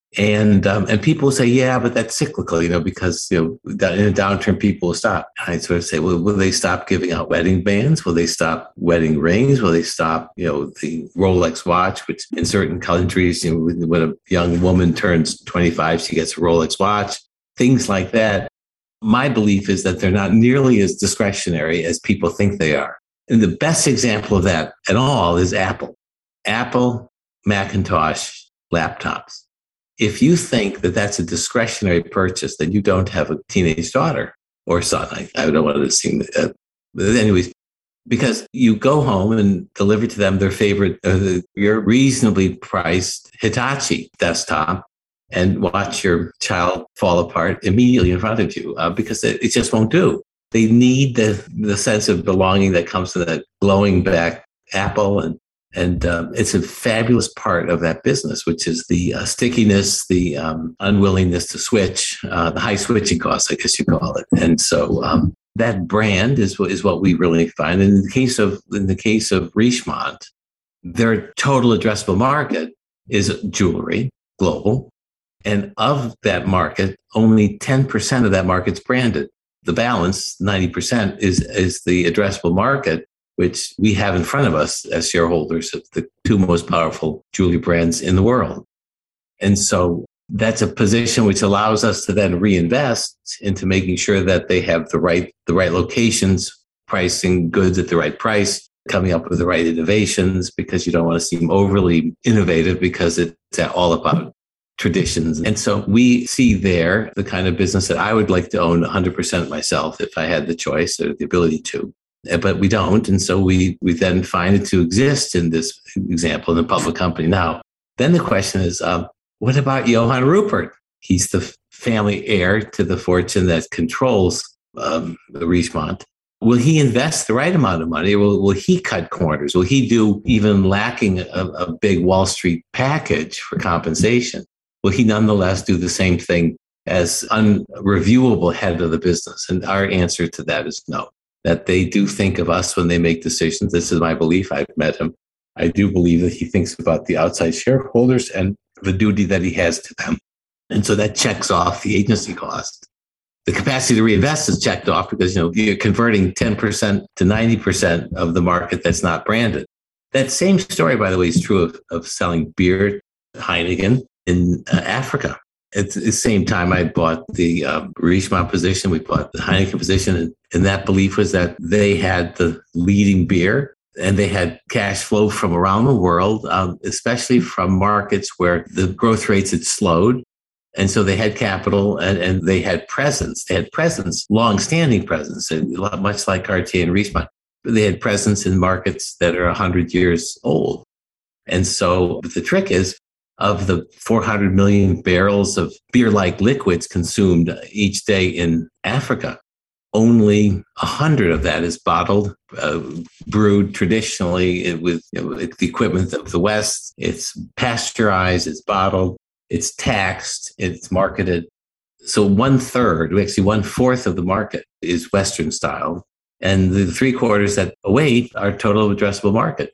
And um, and people say, yeah, but that's cyclical, you know, because, you know, in a downturn, people will stop. I sort of say, well, will they stop giving out wedding bands? Will they stop wedding rings? Will they stop, you know, the Rolex watch, which in certain countries, you know, when a young woman turns twenty-five, she gets a Rolex watch, things like that. My belief is that they're not nearly as discretionary as people think they are. And the best example of that at all is Apple. Apple, Macintosh, laptops. If you think that that's a discretionary purchase, then you don't have a teenage daughter or son. I, I don't want to seem, uh, but anyways, because you go home and deliver to them their favorite, uh, your reasonably priced Hitachi desktop and watch your child fall apart immediately in front of you uh, because it, it just won't do. They need the, the sense of belonging that comes to that glowing back Apple, and And um, it's a fabulous part of that business, which is the uh, stickiness, the um, unwillingness to switch, uh, the high switching costs, I guess you call it. And so um, that brand is is what we really find. And in the case of in the case of Richemont, their total addressable market is jewelry, global, and of that market, only ten percent of that market's branded. The balance, ninety percent, is is the addressable market, which we have in front of us as shareholders of the two most powerful jewelry brands in the world. And so that's a position which allows us to then reinvest into making sure that they have the right, the right locations, pricing goods at the right price, coming up with the right innovations, because you don't want to seem overly innovative because it's all about traditions. And so we see there the kind of business that I would like to own one hundred percent myself if I had the choice or the ability to. But we don't. And so we we then find it to exist in this example in a public company. Now, then the question is, um, what about Johann Rupert? He's the family heir to the fortune that controls um, the Richemont. Will he invest the right amount of money? Will, will he cut corners? Will he do, even lacking a, a big Wall Street package for compensation, will he nonetheless do the same thing as unreviewable head of the business? And our answer to that is no. That they do think of us when they make decisions. This is my belief. I've met him. I do believe that he thinks about the outside shareholders and the duty that he has to them. And so that checks off the agency cost. The capacity to reinvest is checked off because, you know, you're converting ten percent to ninety percent of the market that's not branded. That same story, by the way, is true of, of selling beer, Heineken, in uh, Africa. At the same time, I bought the um, Richemont position. We bought the Heineken position. And, and that belief was that they had the leading beer and they had cash flow from around the world, um, especially from markets where the growth rates had slowed. And so they had capital and, and they had presence. They had presence, long-standing presence, and much like Cartier and Richemont. They had presence in markets that are one hundred years old. And so the trick is, of the four hundred million barrels of beer-like liquids consumed each day in Africa, only one hundred of that is bottled, uh, brewed traditionally with, you know, the equipment of the West. It's pasteurized, it's bottled, it's taxed, it's marketed. So one third, actually one fourth of the market is Western style. And the three quarters that await are total addressable market.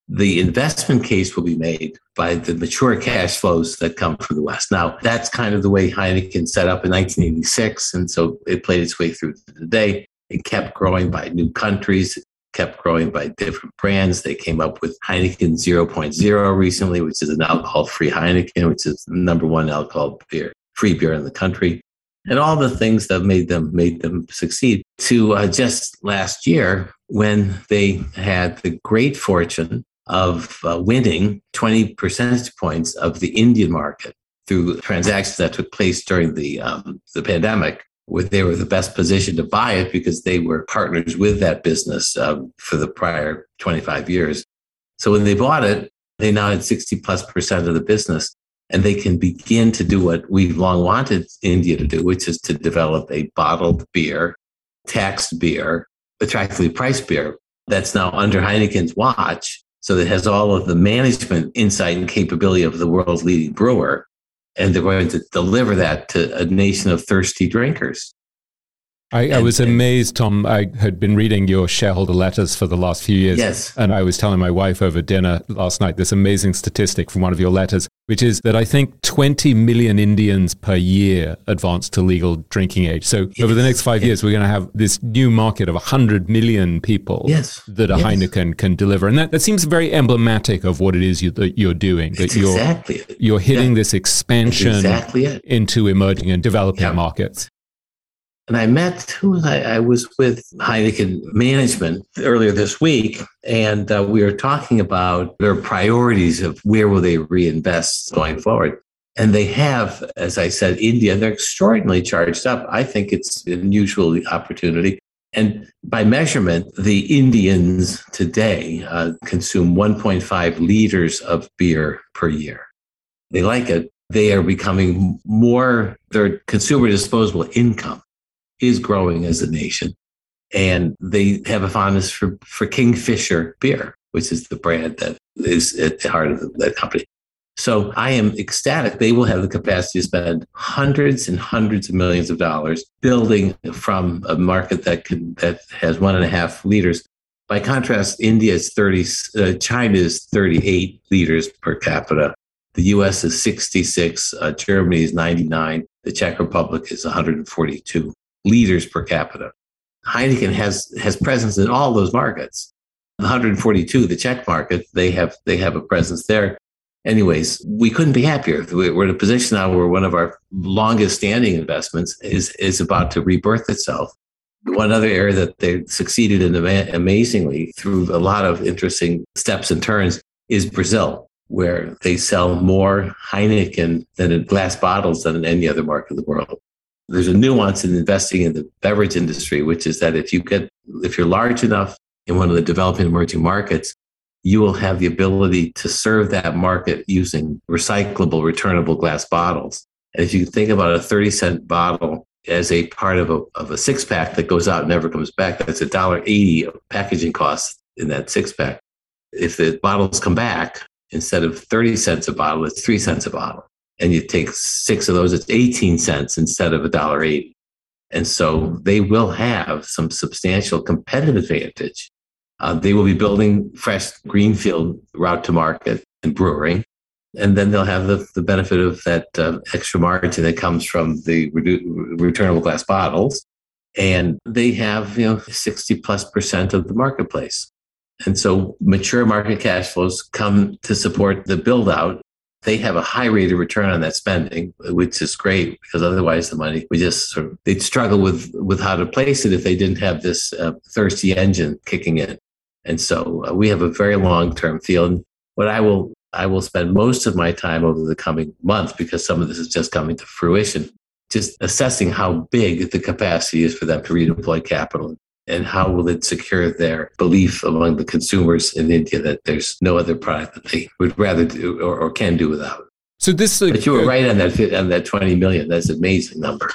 the investment case will be made by the mature cash flows that come from the West. Now, that's kind of the way Heineken set up in nineteen eighty-six. And so it played its way through to today. It kept growing by new countries, it kept growing by different brands. They came up with Heineken zero point zero recently, which is an alcohol-free Heineken, which is the number one alcohol beer, free beer in the country. And all the things that made them made them succeed. To uh, just last year, when they had the great fortune of uh, winning twenty percentage points of the Indian market through transactions that took place during the um, the pandemic, where they were the best position to buy it because they were partners with that business um, for the prior twenty-five years. So when they bought it, they now had sixty plus percent of the business. And they can begin to do what we've long wanted India to do, which is to develop a bottled beer, taxed beer, attractively priced beer that's now under Heineken's watch. So that has all of the management insight and capability of the world's leading brewer. And they're going to deliver that to a nation of thirsty drinkers. I, I was amazed, Tom. I had been reading your shareholder letters for the last few years. Yes. And I was telling my wife over dinner last night this amazing statistic from one of your letters, which is that I think twenty million Indians per year advance to legal drinking age. So yes. over the next five yes. years, we're going to have this new market of one hundred million people yes. that a yes. Heineken can deliver. And that, that seems very emblematic of what it is you, that you're doing. That That's you're, exactly it. You're hitting yeah. this expansion exactly it. into emerging and developing yeah. markets. And I met, who was I? I was with Heineken management earlier this week, and uh, we were talking about their priorities of where will they reinvest going forward. And they have, as I said, India, they're extraordinarily charged up. I think it's an unusual opportunity. And by measurement, the Indians today uh, consume one point five liters of beer per year. They like it. They are becoming more, their consumer disposable income is growing as a nation. And they have a fondness for, for Kingfisher beer, which is the brand that is at the heart of the, that company. So I am ecstatic. They will have the capacity to spend hundreds and hundreds of millions of dollars building from a market that can that has one and a half liters. By contrast, India is thirty, uh, China is thirty-eight liters per capita. The U S is sixty-six. Uh, Germany is ninety-nine. The Czech Republic is one hundred forty-two liters per capita. Heineken has has presence in all those markets. one hundred forty-two, the Czech market, they have they have a presence there. Anyways, we couldn't be happier. We're in a position now where one of our longest standing investments is, is about to rebirth itself. One other area that they succeeded in amazingly through a lot of interesting steps and turns is Brazil, where they sell more Heineken than in glass bottles than in any other market in the world. There's a nuance in investing in the beverage industry, which is that if you get, if you're large enough in one of the developing emerging markets, you will have the ability to serve that market using recyclable, returnable glass bottles. And if you think about a thirty cent bottle as a part of a, of a six pack that goes out and never comes back, that's one dollar eighty of packaging costs in that six pack. If the bottles come back, instead of thirty cents a bottle, it's three cents a bottle. And you take six of those, it's eighteen cents instead of one dollar eighty. And so they will have some substantial competitive advantage. Uh, they will be building fresh greenfield route to market and brewing. And then they'll have the, the benefit of that uh, extra margin that comes from the redu- returnable glass bottles. And they have, you know, sixty plus percent of the marketplace. And so mature market cash flows come to support the build out. They have a high rate of return on that spending, which is great because otherwise the money, we just sort of, they'd struggle with, with how to place it if they didn't have this uh, thirsty engine kicking in. And so uh, we have a very long-term feel. And what I will, I will spend most of my time over the coming months, because some of this is just coming to fruition, just assessing how big the capacity is for them to redeploy capital and how will it secure their belief among the consumers in India that there's no other product that they would rather do or, or can do without. So this, uh, but you were right on that on that twenty million. That's an amazing number.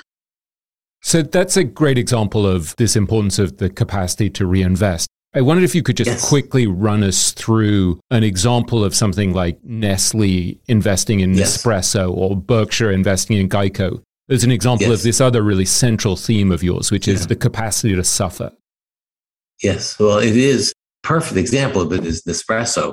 So that's a great example of this importance of the capacity to reinvest. I wondered if you could just yes. quickly run us through an example of something like Nestle investing in yes. Nespresso or Berkshire investing in Geico. There's an example yes. of this other really central theme of yours, which is yeah. the capacity to suffer. Yes. Well, it is a perfect example of it is Nespresso.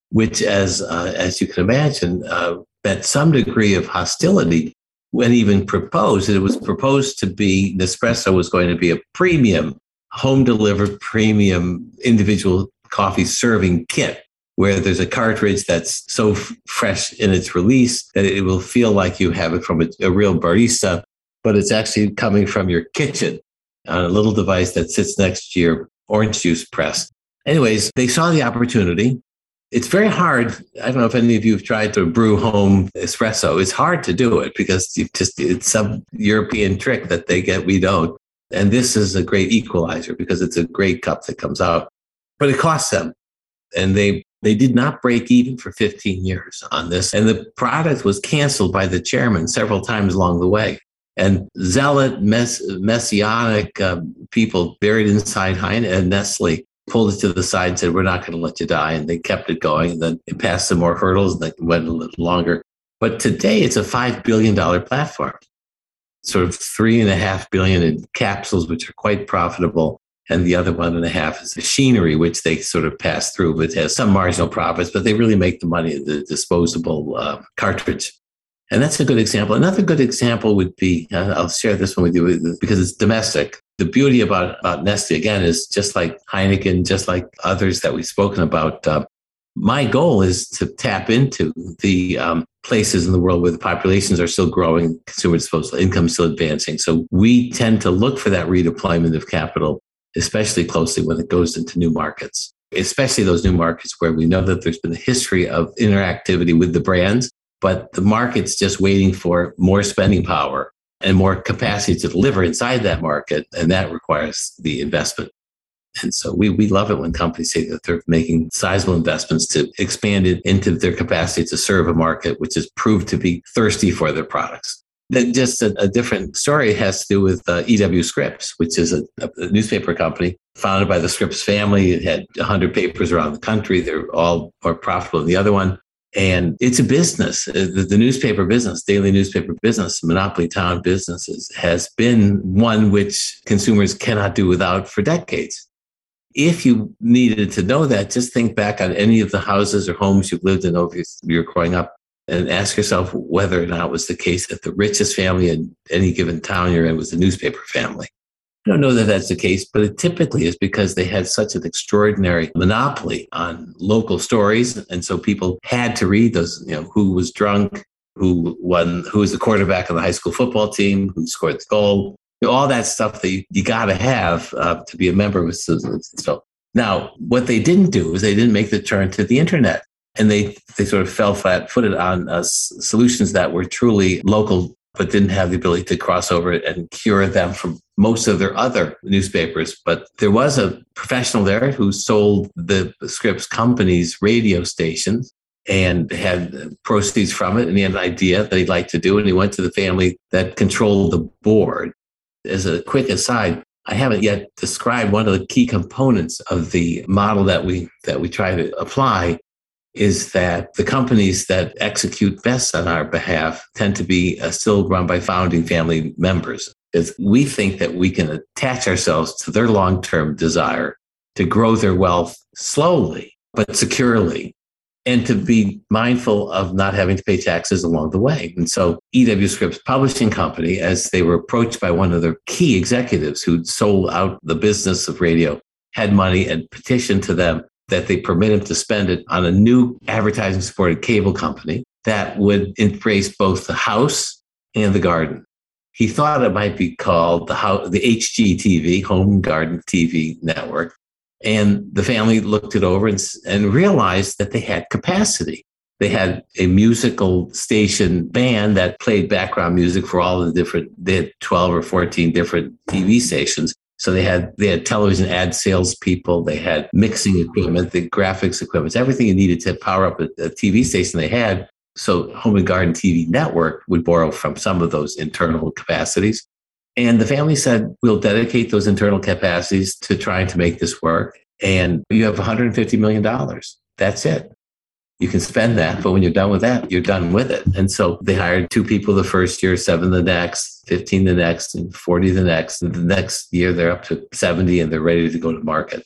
which, as uh, as you can imagine, uh, met some degree of hostility when even proposed. It was proposed to be, Nespresso was going to be a premium, home-delivered premium individual coffee serving kit, where there's a cartridge that's so f- fresh in its release that it will feel like you have it from a, a real barista, but it's actually coming from your kitchen on a little device that sits next to your orange juice press. Anyways, they saw the opportunity. It's very hard. I don't know if any of you have tried to brew home espresso. It's hard to do it because you just it's some European trick that they get, we don't. And this is a great equalizer because it's a great cup that comes out. But it costs them. And they they did not break even for fifteen years on this. And the product was canceled by the chairman several times along the way. And zealot, mess, messianic uh, people buried inside Heineken and Nestle pulled it to the side and said, we're not going to let you die. And they kept it going. And then it passed some more hurdles and they went a little longer. But today it's a five billion dollars platform, sort of three and a half billion in capsules, which are quite profitable. And the other one and a half is machinery, which they sort of pass through, but has some marginal profits, but they really make the money in the disposable uh, cartridge. And that's a good example. Another good example would be, uh, I'll share this one with you because it's domestic. The beauty about, about Nestle, again, is just like Heineken, just like others that we've spoken about. Uh, my goal is to tap into the um, places in the world where the populations are still growing, consumer disposable income still advancing. So we tend to look for that redeployment of capital, especially closely when it goes into new markets, especially those new markets where we know that there's been a history of interactivity with the brands, but the market's just waiting for more spending power and more capacity to deliver inside that market. And that requires the investment. And so we we love it when companies say that they're making sizable investments to expand it into their capacity to serve a market, which has proved to be thirsty for their products. Then just a, a different story has to do with uh, E W Scripps, which is a, a newspaper company founded by the Scripps family. It had one hundred papers around the country. They're all more profitable than the other one. And it's a business. The, the newspaper business, daily newspaper business, monopoly town businesses, has been one which consumers cannot do without for decades. If you needed to know that, just think back on any of the houses or homes you've lived in over your growing up and ask yourself whether or not it was the case that the richest family in any given town you're in was the newspaper family. I don't know that that's the case, but it typically is because they had such an extraordinary monopoly on local stories. And so people had to read those, you know, who was drunk, who won, who was the quarterback of the high school football team, who scored the goal, you know, all that stuff that you, you got to have uh, to be a member of Susan. So now what they didn't do is they didn't make the turn to the internet. And they, they sort of fell flat-footed on uh, solutions that were truly local, but didn't have the ability to cross over and cure them from most of their other newspapers. But there was a professional there who sold the Scripps company's radio stations and had proceeds from it. And he had an idea that he'd like to do. And he went to the family that controlled the board. As a quick aside, I haven't yet described one of the key components of the model that we that we try to apply is that the companies that execute best on our behalf tend to be uh, still run by founding family members. Because we think that we can attach ourselves to their long-term desire to grow their wealth slowly, but securely, and to be mindful of not having to pay taxes along the way. And so E W Scripps Publishing Company, as they were approached by one of their key executives who'd sold out the business of radio, had money and petitioned to them that they permit him to spend it on a new advertising-supported cable company that would embrace both the house and the garden. He thought it might be called the, house, the H G T V, Home Garden T V Network. And the family looked it over and, and realized that they had capacity. They had a musical station band that played background music for all the different, they had twelve or fourteen different T V stations. So they had they had television ad sales people, they had mixing equipment, the graphics equipment, everything you needed to power up a, a T V station they had. So Home and Garden T V Network would borrow from some of those internal capacities. And the family said, we'll dedicate those internal capacities to trying to make this work. And you have one hundred fifty million dollars. That's it. You can spend that, but when you're done with that, you're done with it. And so they hired two people the first year, seven the next, fifteen the next, and forty the next. And the next year, they're up to seventy and they're ready to go to market.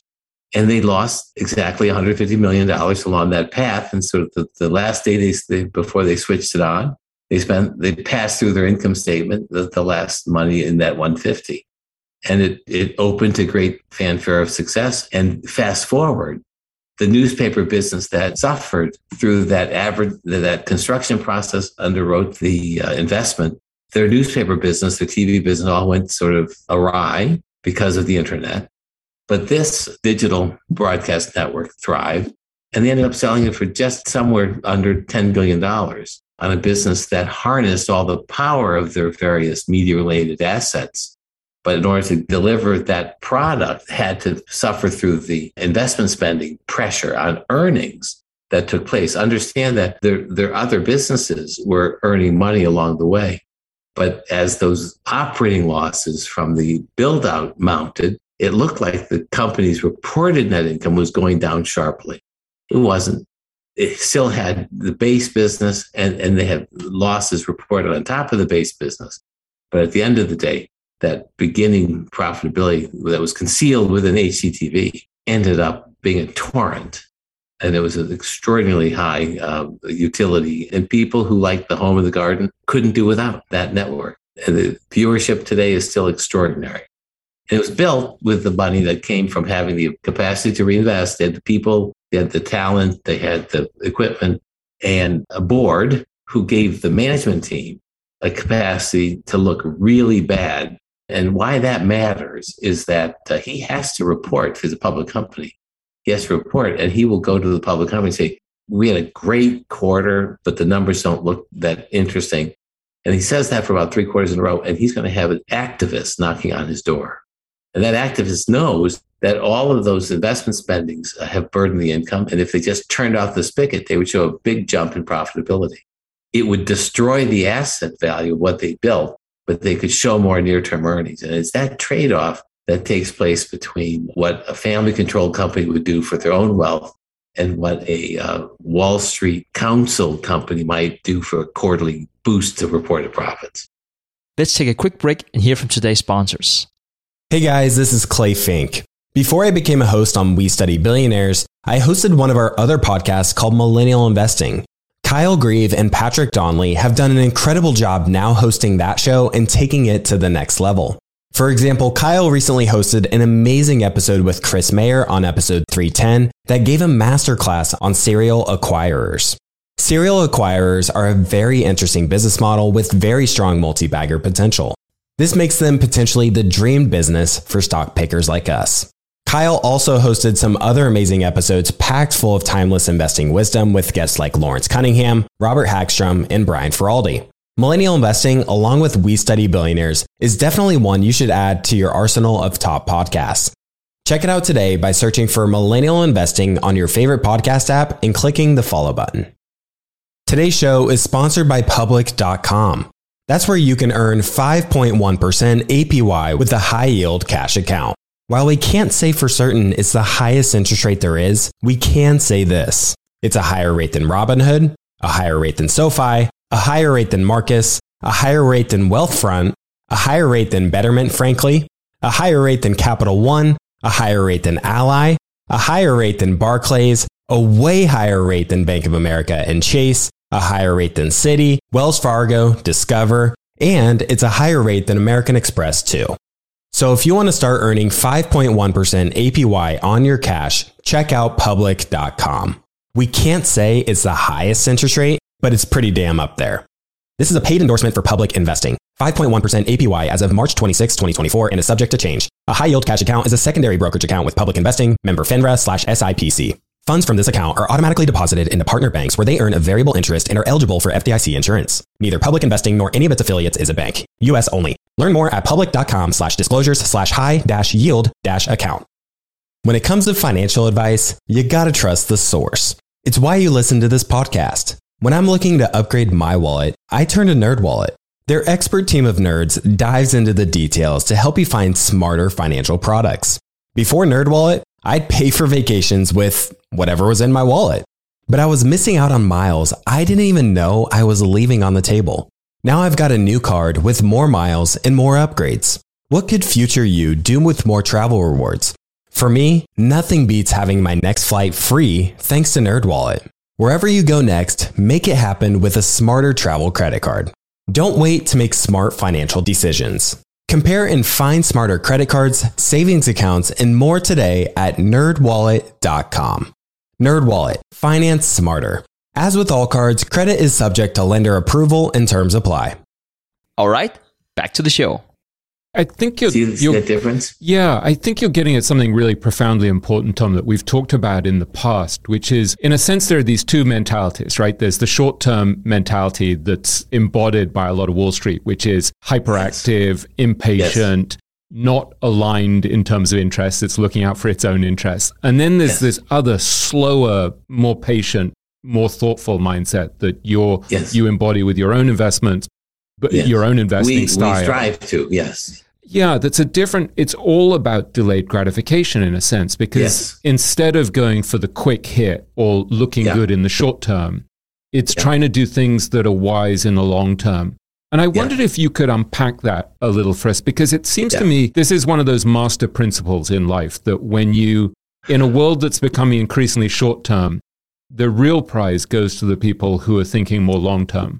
And they lost exactly one hundred fifty million dollars along that path. And sort of the, the last day they, they before they switched it on, they spent they passed through their income statement the, the last money in that one hundred fifty. And it it opened to great fanfare of success. And fast forward, the newspaper business that suffered through that average that construction process underwrote the uh, investment. Their newspaper business, their T V business, all went sort of awry because of the internet. But this digital broadcast network thrived, and they ended up selling it for just somewhere under ten billion dollars on a business that harnessed all the power of their various media-related assets. But in order to deliver that product, had to suffer through the investment spending pressure on earnings that took place. Understand that their, their other businesses were earning money along the way. But as those operating losses from the build-out mounted, it looked like the company's reported net income was going down sharply. It wasn't. It still had the base business, and, and they had losses reported on top of the base business. But at the end of the day, that beginning profitability that was concealed within H G T V ended up being a torrent. And it was an extraordinarily high uh, utility. And people who liked the home and the garden couldn't do without that network. And the viewership today is still extraordinary. And it was built with the money that came from having the capacity to reinvest. They had the people, they had the talent, they had the equipment, and a board who gave the management team a capacity to look really bad. And why that matters is that uh, he has to report to the public company. He has to report, and he will go to the public company and say, we had a great quarter, but the numbers don't look that interesting. And he says that for about three quarters in a row, and he's going to have an activist knocking on his door. And that activist knows that all of those investment spendings have burdened the income. And if they just turned off the spigot, they would show a big jump in profitability. It would destroy the asset value of what they built, but they could show more near-term earnings. And it's that trade-off that takes place between what a family-controlled company would do for their own wealth and what a uh, Wall Street counsel company might do for a quarterly boost to reported profits. Let's take a quick break and hear from today's sponsors. Hey guys, this is Clay Fink. Before I became a host on We Study Billionaires, I hosted one of our other podcasts called Millennial Investing. Kyle Grieve and Patrick Donnelly have done an incredible job now hosting that show and taking it to the next level. For example, Kyle recently hosted an amazing episode with Chris Mayer on episode three ten that gave a masterclass on serial acquirers. Serial acquirers are a very interesting business model with very strong multi-bagger potential. This makes them potentially the dream business for stock pickers like us. Kyle also hosted some other amazing episodes packed full of timeless investing wisdom with guests like Lawrence Cunningham, Robert Hagstrom, and Brian Feraldi. Millennial Investing, along with We Study Billionaires, is definitely one you should add to your arsenal of top podcasts. Check it out today by searching for Millennial Investing on your favorite podcast app and clicking the follow button. Today's show is sponsored by Public dot com. That's where you can earn five point one percent A P Y with a high-yield cash account. While we can't say for certain it's the highest interest rate there is, we can say this. It's a higher rate than Robinhood, a higher rate than SoFi, a higher rate than Marcus, a higher rate than Wealthfront, a higher rate than Betterment, frankly, a higher rate than Capital One, a higher rate than Ally, a higher rate than Barclays, a way higher rate than Bank of America and Chase, a higher rate than Citi, Wells Fargo, Discover, and it's a higher rate than American Express too. So if you want to start earning five point one percent A P Y on your cash, check out Public dot com. We can't say it's the highest interest rate, but it's pretty damn up there. This is a paid endorsement for Public Investing. five point one percent A P Y as of March twenty-sixth, twenty twenty-four and is subject to change. A high-yield cash account is a secondary brokerage account with Public Investing, member FINRA slash S I P C. Funds from this account are automatically deposited into partner banks where they earn a variable interest and are eligible for F D I C insurance. Neither Public Investing nor any of its affiliates is a bank. U S only. Learn more at public dot com slash disclosures slash high dash yield dash account. When it comes to financial advice, you gotta trust the source. It's why you listen to this podcast. When I'm looking to upgrade my wallet, I turn to NerdWallet. Their expert team of nerds dives into the details to help you find smarter financial products. Before NerdWallet, I'd pay for vacations with whatever was in my wallet. But I was missing out on miles I didn't even know I was leaving on the table. Now I've got a new card with more miles and more upgrades. What could future you do with more travel rewards? For me, nothing beats having my next flight free thanks to NerdWallet. Wherever you go next, make it happen with a smarter travel credit card. Don't wait to make smart financial decisions. Compare and find smarter credit cards, savings accounts, and more today at nerd wallet dot com. NerdWallet. Finance smarter. As with all cards, credit is subject to lender approval and terms apply. All right, back to the show. I think you're, See, see you're that difference? Yeah, I think you're getting at something really profoundly important, Tom, that we've talked about in the past, which is, in a sense, there are these two mentalities, right? There's the short-term mentality that's embodied by a lot of Wall Street, which is hyperactive, yes. impatient, yes. not aligned in terms of interests. It's looking out for its own interests. And then there's yes. this other slower, more patient, more thoughtful mindset that you're, yes. you embody with your own investments, but yes. your own investing we, style. We strive to, yes. Yeah, that's a different, it's all about delayed gratification in a sense, because yes. instead of going for the quick hit or looking yeah. good in the short term, it's yeah. trying to do things that are wise in the long term. And I wondered yeah. if you could unpack that a little for us, because it seems yeah. to me this is one of those master principles in life that when you, in a world that's becoming increasingly short term, the real prize goes to the people who are thinking more long term.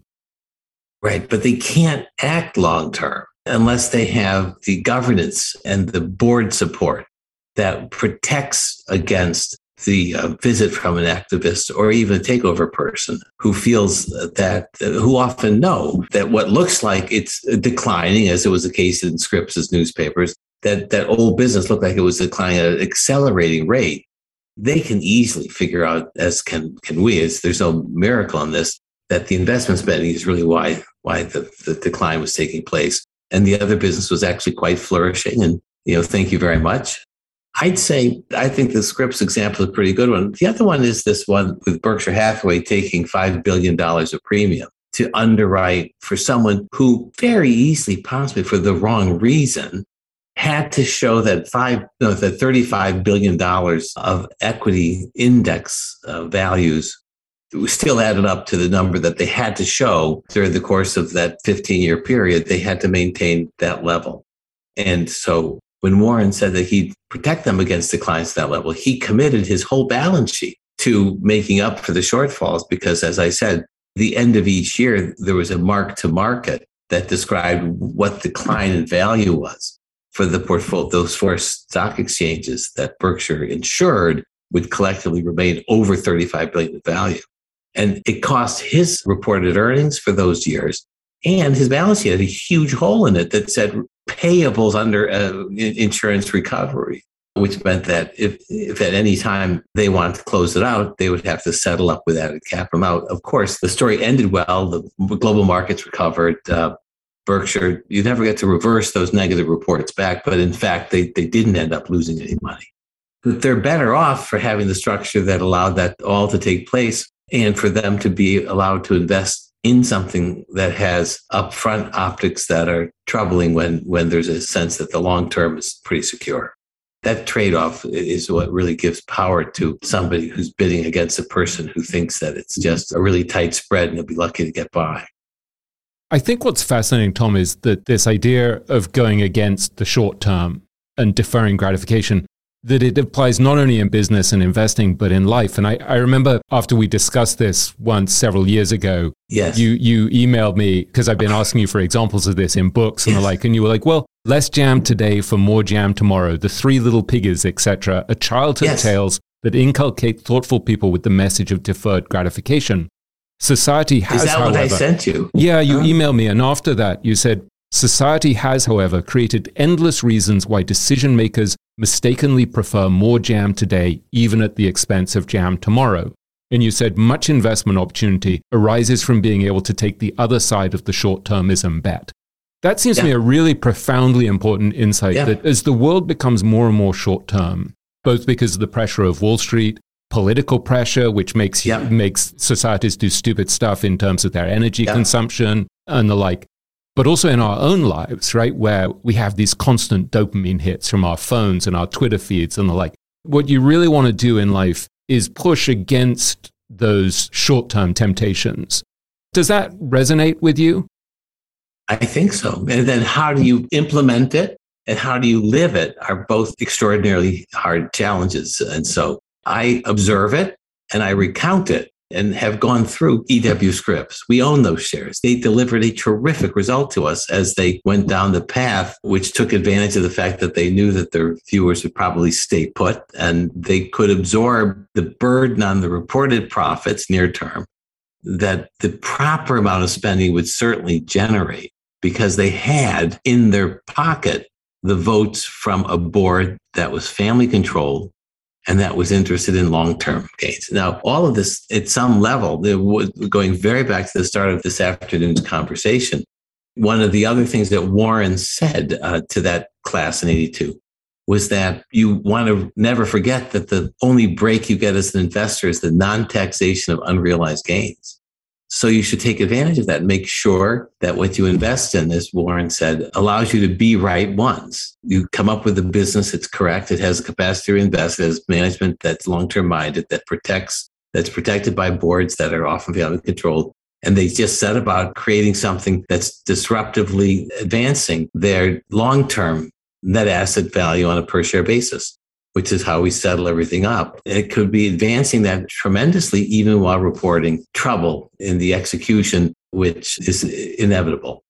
Right, but they can't act long term unless they have the governance and the board support that protects against the uh, visit from an activist or even a takeover person who feels that, uh, who often know that what looks like it's declining, as it was the case in Scripps' newspapers, that, that old business looked like it was declining at an accelerating rate. They can easily figure out, as can can we, as there's no miracle in this, that the investment spending is really why why the, the decline was taking place. And the other business was actually quite flourishing. And, you know, thank you very much. I'd say, I think the Scripps example is a pretty good one. The other one is this one with Berkshire Hathaway taking five billion dollars of premium to underwrite for someone who very easily, possibly for the wrong reason, had to show that five, no, that thirty-five billion dollars of equity index uh, values still added up to the number that they had to show during the course of that fifteen-year period. They had to maintain that level. And so when Warren said that he'd protect them against declines to that level, he committed his whole balance sheet to making up for the shortfalls because, as I said, the end of each year, there was a mark to market that described what decline in value was for the portfolio. Those four stock exchanges that Berkshire insured would collectively remain over thirty-five billion dollars in value. And it cost his reported earnings for those years. And his balance sheet had a huge hole in it that said payables under uh, insurance recovery, which meant that if, if at any time they wanted to close it out, they would have to settle up with that and cap them out. Of course, the story ended well. The global markets recovered. Uh, Berkshire, you never get to reverse those negative reports back. But in fact, they, they didn't end up losing any money. But they're better off for having the structure that allowed that all to take place, and for them to be allowed to invest in something that has upfront optics that are troubling when, when there's a sense that the long term is pretty secure. That trade-off is what really gives power to somebody who's bidding against a person who thinks that it's just a really tight spread and they'll be lucky to get by. I think what's fascinating, Tom, is that this idea of going against the short term and deferring gratification, that it applies not only in business and investing, but in life. And I, I remember after we discussed this once several years ago, yes. you you emailed me, because I've been asking you for examples of this in books and yes. the like, and you were like, well, less jam today for more jam tomorrow, the Three Little Piggies, et cetera, are childhood yes. tales that inculcate thoughtful people with the message of deferred gratification. Society has, Is that however, what I sent you? Yeah, you huh? emailed me, and after that you said, society has, however, created endless reasons why decision makers mistakenly prefer more jam today, even at the expense of jam tomorrow. And you said much investment opportunity arises from being able to take the other side of the short-termism bet. That seems yeah. to me a really profoundly important insight yeah. that as the world becomes more and more short-term, both because of the pressure of Wall Street, political pressure, which makes yeah. makes societies do stupid stuff in terms of their energy yeah. consumption and the like, but also in our own lives, right, where we have these constant dopamine hits from our phones and our Twitter feeds and the like. What you really want to do in life is push against those short-term temptations. Does that resonate with you? I think so. And then how do you implement it? and how do you live it are both extraordinarily hard challenges. And so I observe it and I recount it and have gone through E W Scripps. We own those shares. They delivered a terrific result to us as they went down the path, which took advantage of the fact that they knew that their viewers would probably stay put and they could absorb the burden on the reported profits near term that the proper amount of spending would certainly generate, because they had in their pocket the votes from a board that was family controlled and that was interested in long-term gains. Now, all of this, at some level, going very back to the start of this afternoon's conversation, one of the other things that Warren said uh, to that class in eighty-two was that you want to never forget that the only break you get as an investor is the non-taxation of unrealized gains. So you should take advantage of that. Make sure that what you invest in, as Warren said, allows you to be right once. You come up with a business that's correct. It has a capacity to invest. It has management that's long-term minded, that protects, that's protected by boards that are often family controlled. And they just set about creating something that's disruptively advancing their long-term net asset value on a per share basis, which is how we settle everything up. It could be advancing that tremendously, even while reporting trouble in the execution, which is inevitable.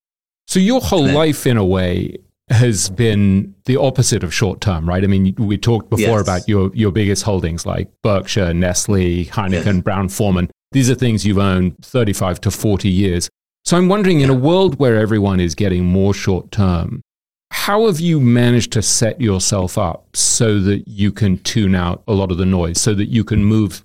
So your whole then, life, in a way, has been the opposite of short term, right? I mean, we talked before yes. about your, your biggest holdings like Berkshire, Nestle, Heineken, yes. Brown-Forman. These are things you've owned thirty-five to forty years. So I'm wondering, in a world where everyone is getting more short term, how have you managed to set yourself up so that you can tune out a lot of the noise, so that you can move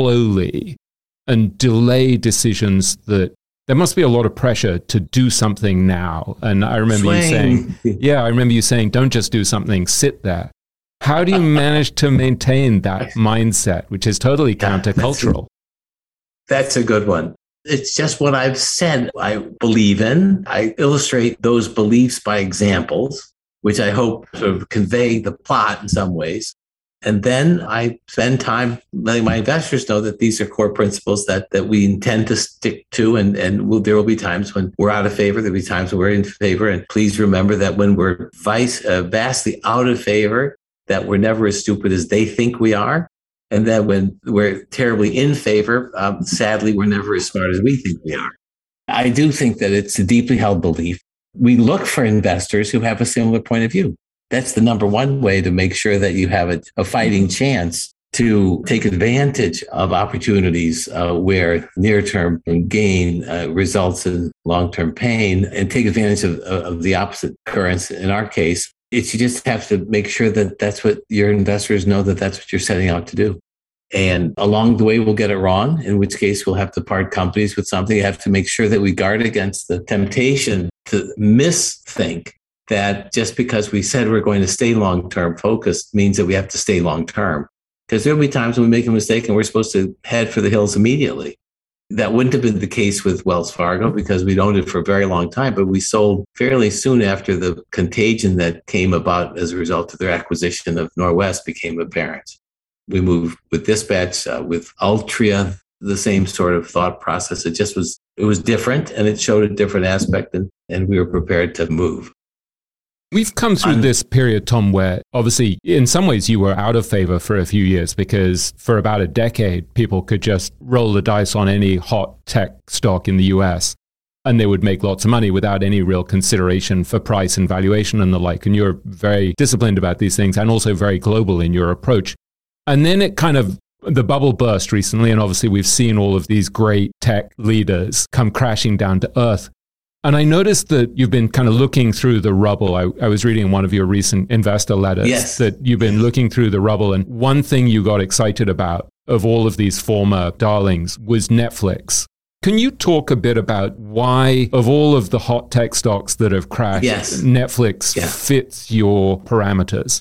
slowly and delay decisions that there must be a lot of pressure to do something now? And I remember Swing. you saying, yeah, I remember you saying, don't just do something, sit there. How do you manage to maintain that mindset, which is totally countercultural? That's a good one. It's just what I've said I believe in. I illustrate those beliefs by examples, which I hope sort of convey the plot in some ways. And then I spend time letting my investors know that these are core principles that, that we intend to stick to. And, and we'll, there will be times when we're out of favor. There'll be times when we're in favor. And please remember that when we're vice, uh, vastly out of favor, that we're never as stupid as they think we are. And then when we're terribly in favor, um, sadly, we're never as smart as we think we are. I do think that it's a deeply held belief. We look for investors who have a similar point of view. That's the number one way to make sure that you have a, a fighting chance to take advantage of opportunities uh, where near-term gain uh, results in long-term pain, and take advantage of, of the opposite currents. In our case, it's you just have to make sure that that's what your investors know, that that's what you're setting out to do. And along the way, we'll get it wrong, in which case we'll have to part companies with something. You have to make sure that we guard against the temptation to misthink that just because we said we're going to stay long-term focused means that we have to stay long-term. Because there'll be times when we make a mistake and we're supposed to head for the hills immediately. That wouldn't have been the case with Wells Fargo because we'd owned it for a very long time, but we sold fairly soon after the contagion that came about as a result of their acquisition of Norwest became apparent. We moved with Dispatch, uh, with Altria, the same sort of thought process. It just was, it was different and it showed a different aspect, and, and we were prepared to move. We've come through um, this period, Tom, where obviously in some ways you were out of favor for a few years because for about a decade, people could just roll the dice on any hot tech stock in the U S and they would make lots of money without any real consideration for price and valuation and the like. And you're very disciplined about these things and also very global in your approach. And then it kind of, the bubble burst recently, and obviously we've seen all of these great tech leaders come crashing down to earth. And I noticed that you've been kind of looking through the rubble. I, I was reading one of your recent investor letters yes. that you've been looking through the rubble. And one thing you got excited about of all of these former darlings was Netflix. Can you talk a bit about why, of all of the hot tech stocks that have crashed, yes. Netflix yeah. fits your parameters?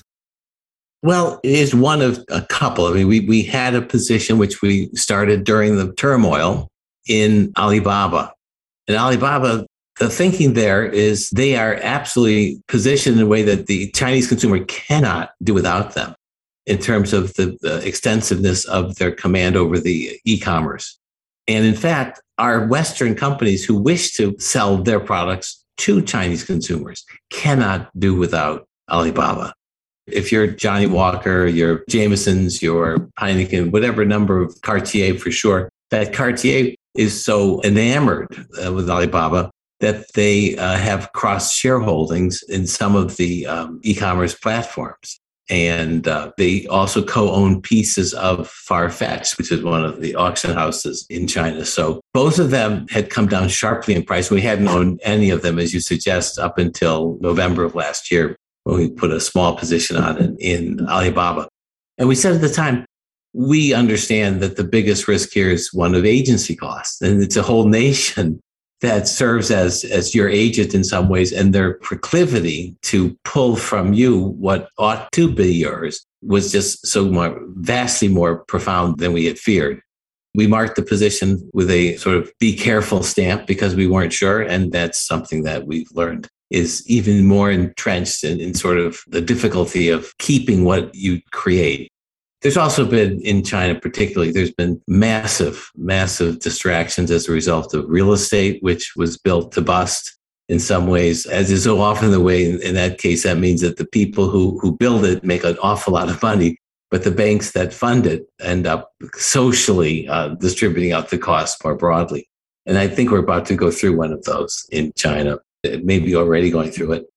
Well, it is one of a couple. I mean, we, we had a position which we started during the turmoil in Alibaba. And Alibaba, the thinking there is they are absolutely positioned in a way that the Chinese consumer cannot do without them in terms of the, the extensiveness of their command over the e-commerce. And in fact, our Western companies who wish to sell their products to Chinese consumers cannot do without Alibaba. If you're Johnny Walker, your Jameson's, your Heineken, whatever number of Cartier for sure, that Cartier is so enamored uh, with Alibaba that they uh, have cross shareholdings in some of the um, e-commerce platforms. And uh, they also co-own pieces of Farfetch, which is one of the auction houses in China. So both of them had come down sharply in price. We hadn't owned any of them, as you suggest, up until November of last year, when we put a small position on it in Alibaba. And we said at the time, we understand that the biggest risk here is one of agency costs. And it's a whole nation that serves as, as your agent in some ways, and their proclivity to pull from you what ought to be yours was just so more, vastly more profound than we had feared. We marked the position with a sort of be careful stamp because we weren't sure. And that's something that we've learned is even more entrenched in, in sort of the difficulty of keeping what you create. There's also been, in China particularly, there's been massive, massive distractions as a result of real estate, which was built to bust in some ways, as is so often the way. In, in that case, that means that the people who, who build it make an awful lot of money, but the banks that fund it end up socially uh, distributing out the cost more broadly. And I think we're about to go through one of those in China, maybe already going through it.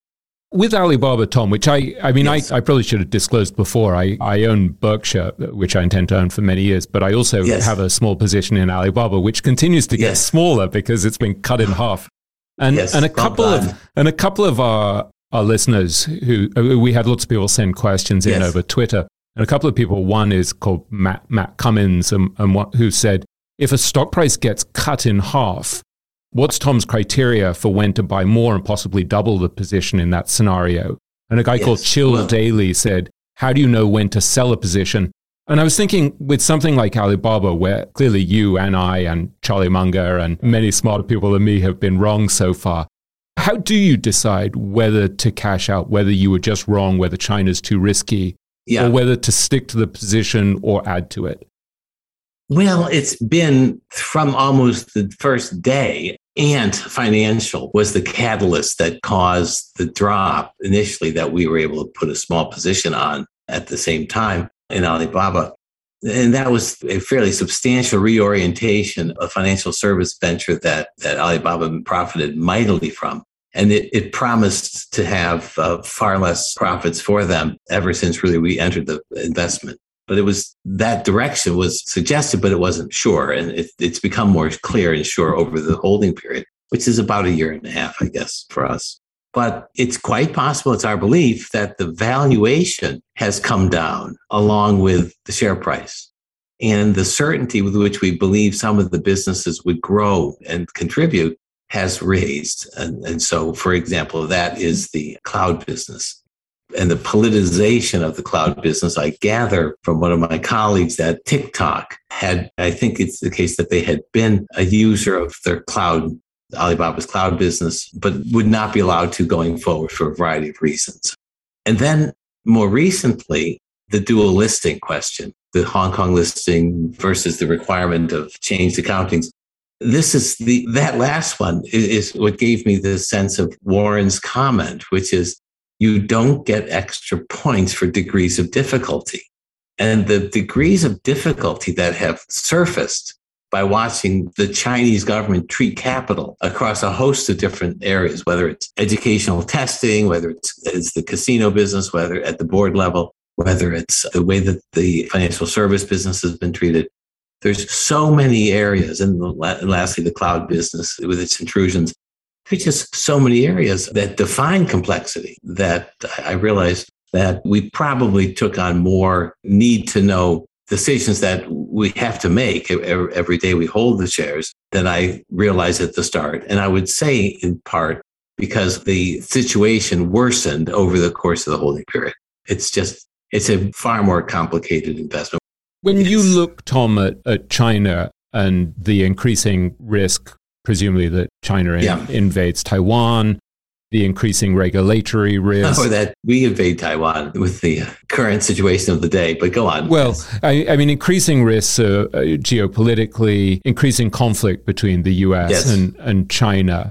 With Alibaba, Tom, which I, I mean, yes. I, I probably should have disclosed before. I, I own Berkshire, which I intend to own for many years, but I also yes. have a small position in Alibaba, which continues to get yes. smaller because it's been cut in half. And yes, and a couple well of and a couple of our our listeners who we had lots of people send questions in yes. over Twitter, and a couple of people. One is called Matt Matt Cummins, and, and what, who said, if a stock price gets cut in half, what's Tom's criteria for when to buy more and possibly double the position in that scenario? And a guy yes. called Chill well, Daily said, how do you know when to sell a position? And I was thinking with something like Alibaba, where clearly you and I and Charlie Munger and many smarter people than me have been wrong so far. How do you decide whether to cash out, whether you were just wrong, whether China's too risky, yeah. or whether to stick to the position or add to it? Well, it's been from almost the first day. Ant Financial was the catalyst that caused the drop initially that we were able to put a small position on at the same time in Alibaba. And that was a fairly substantial reorientation, a financial service venture that, that Alibaba profited mightily from. And it, it promised to have uh, far less profits for them ever since really we entered the investment. But it was that direction was suggested, but it wasn't sure. And it, it's become more clear and sure over the holding period, which is about a year and a half, I guess, for us. But it's quite possible, it's our belief, that the valuation has come down along with the share price. And the certainty with which we believe some of the businesses would grow and contribute has raised. And, and so, for example, that is the cloud business. And the politicization of the cloud business, I gather from one of my colleagues that TikTok had, I think it's the case that they had been a user of their cloud, Alibaba's cloud business, but would not be allowed to going forward for a variety of reasons. And then more recently, the dual listing question, the Hong Kong listing versus the requirement of changed accountings. This is the, that last one is, is what gave me the sense of Warren's comment, which is, you don't get extra points for degrees of difficulty. And the degrees of difficulty that have surfaced by watching the Chinese government treat capital across a host of different areas, whether it's educational testing, whether it's, it's the casino business, whether at the board level, whether it's the way that the financial service business has been treated. There's so many areas, and lastly, the cloud business with its intrusions. There's just so many areas that define complexity that I realized that we probably took on more need to know decisions that we have to make every day we hold the shares than I realized at the start. And I would say in part because the situation worsened over the course of the holding period. It's just, it's a far more complicated investment. When it's, you look, Tom, at, at China and the increasing risk, presumably that China in, yeah. invades Taiwan, the increasing regulatory risk. Or that we invade Taiwan with the current situation of the day, but go on. Well, I, I mean, increasing risks uh, geopolitically, increasing conflict between the U S yes. and, and China.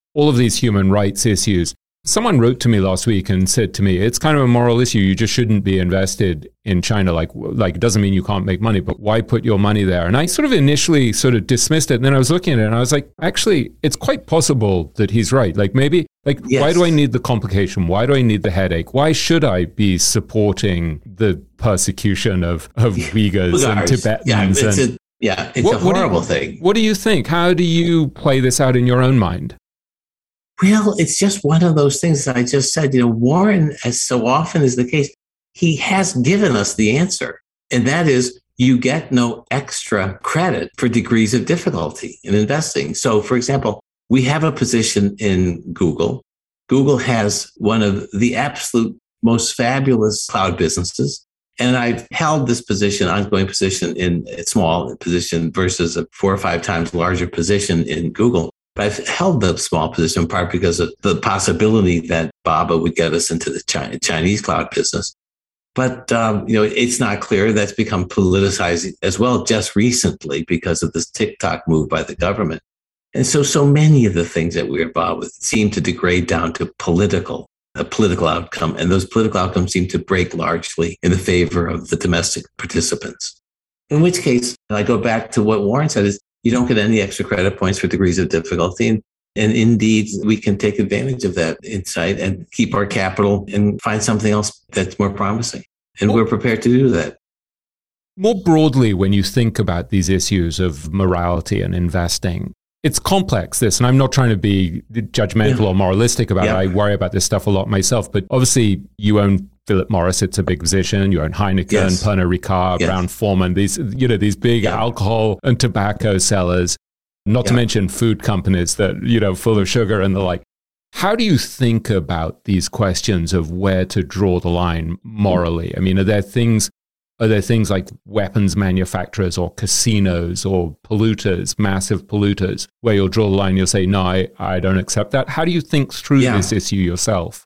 all of these human rights issues. Someone wrote to me last week and said to me, it's kind of a moral issue. You just shouldn't be invested in China. Like, like it doesn't mean you can't make money, but why put your money there? And I sort of initially sort of dismissed it. And then I was looking at it and I was like, actually, it's quite possible that he's right. Like maybe, like, yes. Why do I need the complication? Why do I need the headache? Why should I be supporting the persecution of, of Uyghurs and Tibetans? Yeah, it's, and, a, yeah, it's what, a horrible what do you, thing. What do you think? How do you play this out in your own mind? Well, it's just one of those things that I just said. You know, Warren, as so often is the case, he has given us the answer. And that is, you get no extra credit for degrees of difficulty in investing. So, for example, we have a position in Google. Google has one of the absolute most fabulous cloud businesses. And I've held this position, ongoing position in a small position versus a four or five times larger position in Google. But I've held the small position in part because of the possibility that Baba would get us into the China, Chinese cloud business. But, um, you know, it's not clear. That's become politicized as well just recently because of this TikTok move by the government. And so, so many of the things that we're involved with seem to degrade down to political, a political outcome. And those political outcomes seem to break largely in the favor of the domestic participants. In which case, I go back to what Warren said is, you don't get any extra credit points for degrees of difficulty. And, and indeed, we can take advantage of that insight and keep our capital and find something else that's more promising. And more, we're prepared to do that. More broadly, when you think about these issues of morality and investing, it's complex, this, and I'm not trying to be judgmental yeah. or moralistic about yeah. it. I worry about this stuff a lot myself, but obviously you own Philip Morris, it's a big position. You own Heineken, yes. Pernod Ricard, yes. Brown-Forman, these, you know, these big yeah. alcohol and tobacco sellers, not yeah. to mention food companies that, you know, full of sugar and the like. How do you think about these questions of where to draw the line morally? I mean, are there things, are there things like weapons manufacturers or casinos or polluters, massive polluters, where you'll draw the line, you'll say, no, I, I don't accept that. How do you think through yeah. this issue yourself?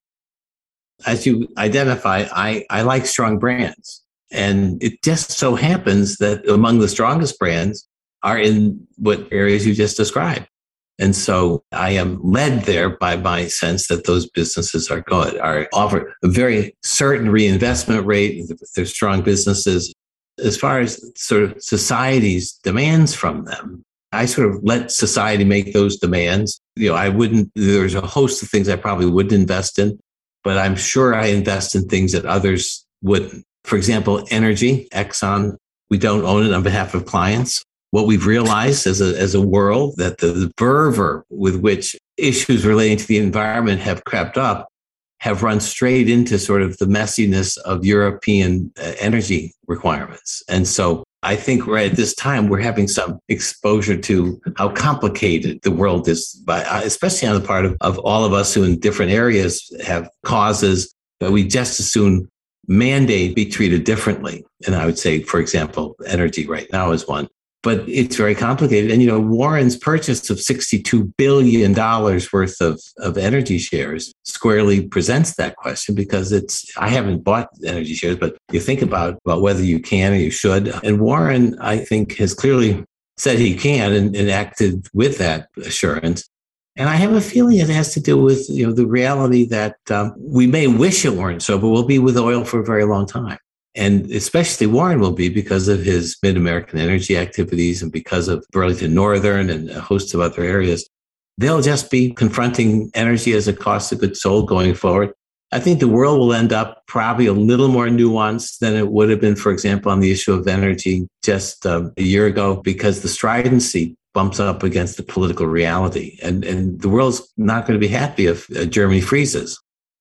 As you identify, I, I like strong brands. And it just so happens that among the strongest brands are in what areas you just described. And so I am led there by my sense that those businesses are good, are offer a very certain reinvestment rate. They're strong businesses. As far as sort of society's demands from them, I sort of let society make those demands. You know, I wouldn't, there's a host of things I probably wouldn't invest in, but I'm sure I invest in things that others wouldn't. For example, energy, Exxon, we don't own it on behalf of clients. What we've realized as a as a world that the, the fervor with which issues relating to the environment have crept up have run straight into sort of the messiness of European uh, energy requirements. And so I think right at this time, we're having some exposure to how complicated the world is, by, especially on the part of, of all of us who in different areas have causes that we just as soon mandate be treated differently. And I would say, for example, energy right now is one. But it's very complicated. And, you know, Warren's purchase of sixty-two billion dollars worth of, of energy shares squarely presents that question because it's, I haven't bought energy shares, but you think about, about whether you can or you should. And Warren, I think, has clearly said he can and, and acted with that assurance. And I have a feeling it has to do with, you know, the reality that um, we may wish it weren't so, but we'll be with oil for a very long time. And especially Warren will be because of his Mid-American energy activities and because of Burlington Northern and a host of other areas. They'll just be confronting energy as a cost of goods sold going forward. I think the world will end up probably a little more nuanced than it would have been, for example, on the issue of energy just um, a year ago, because the stridency bumps up against the political reality. And, and the world's not going to be happy if uh, Germany freezes.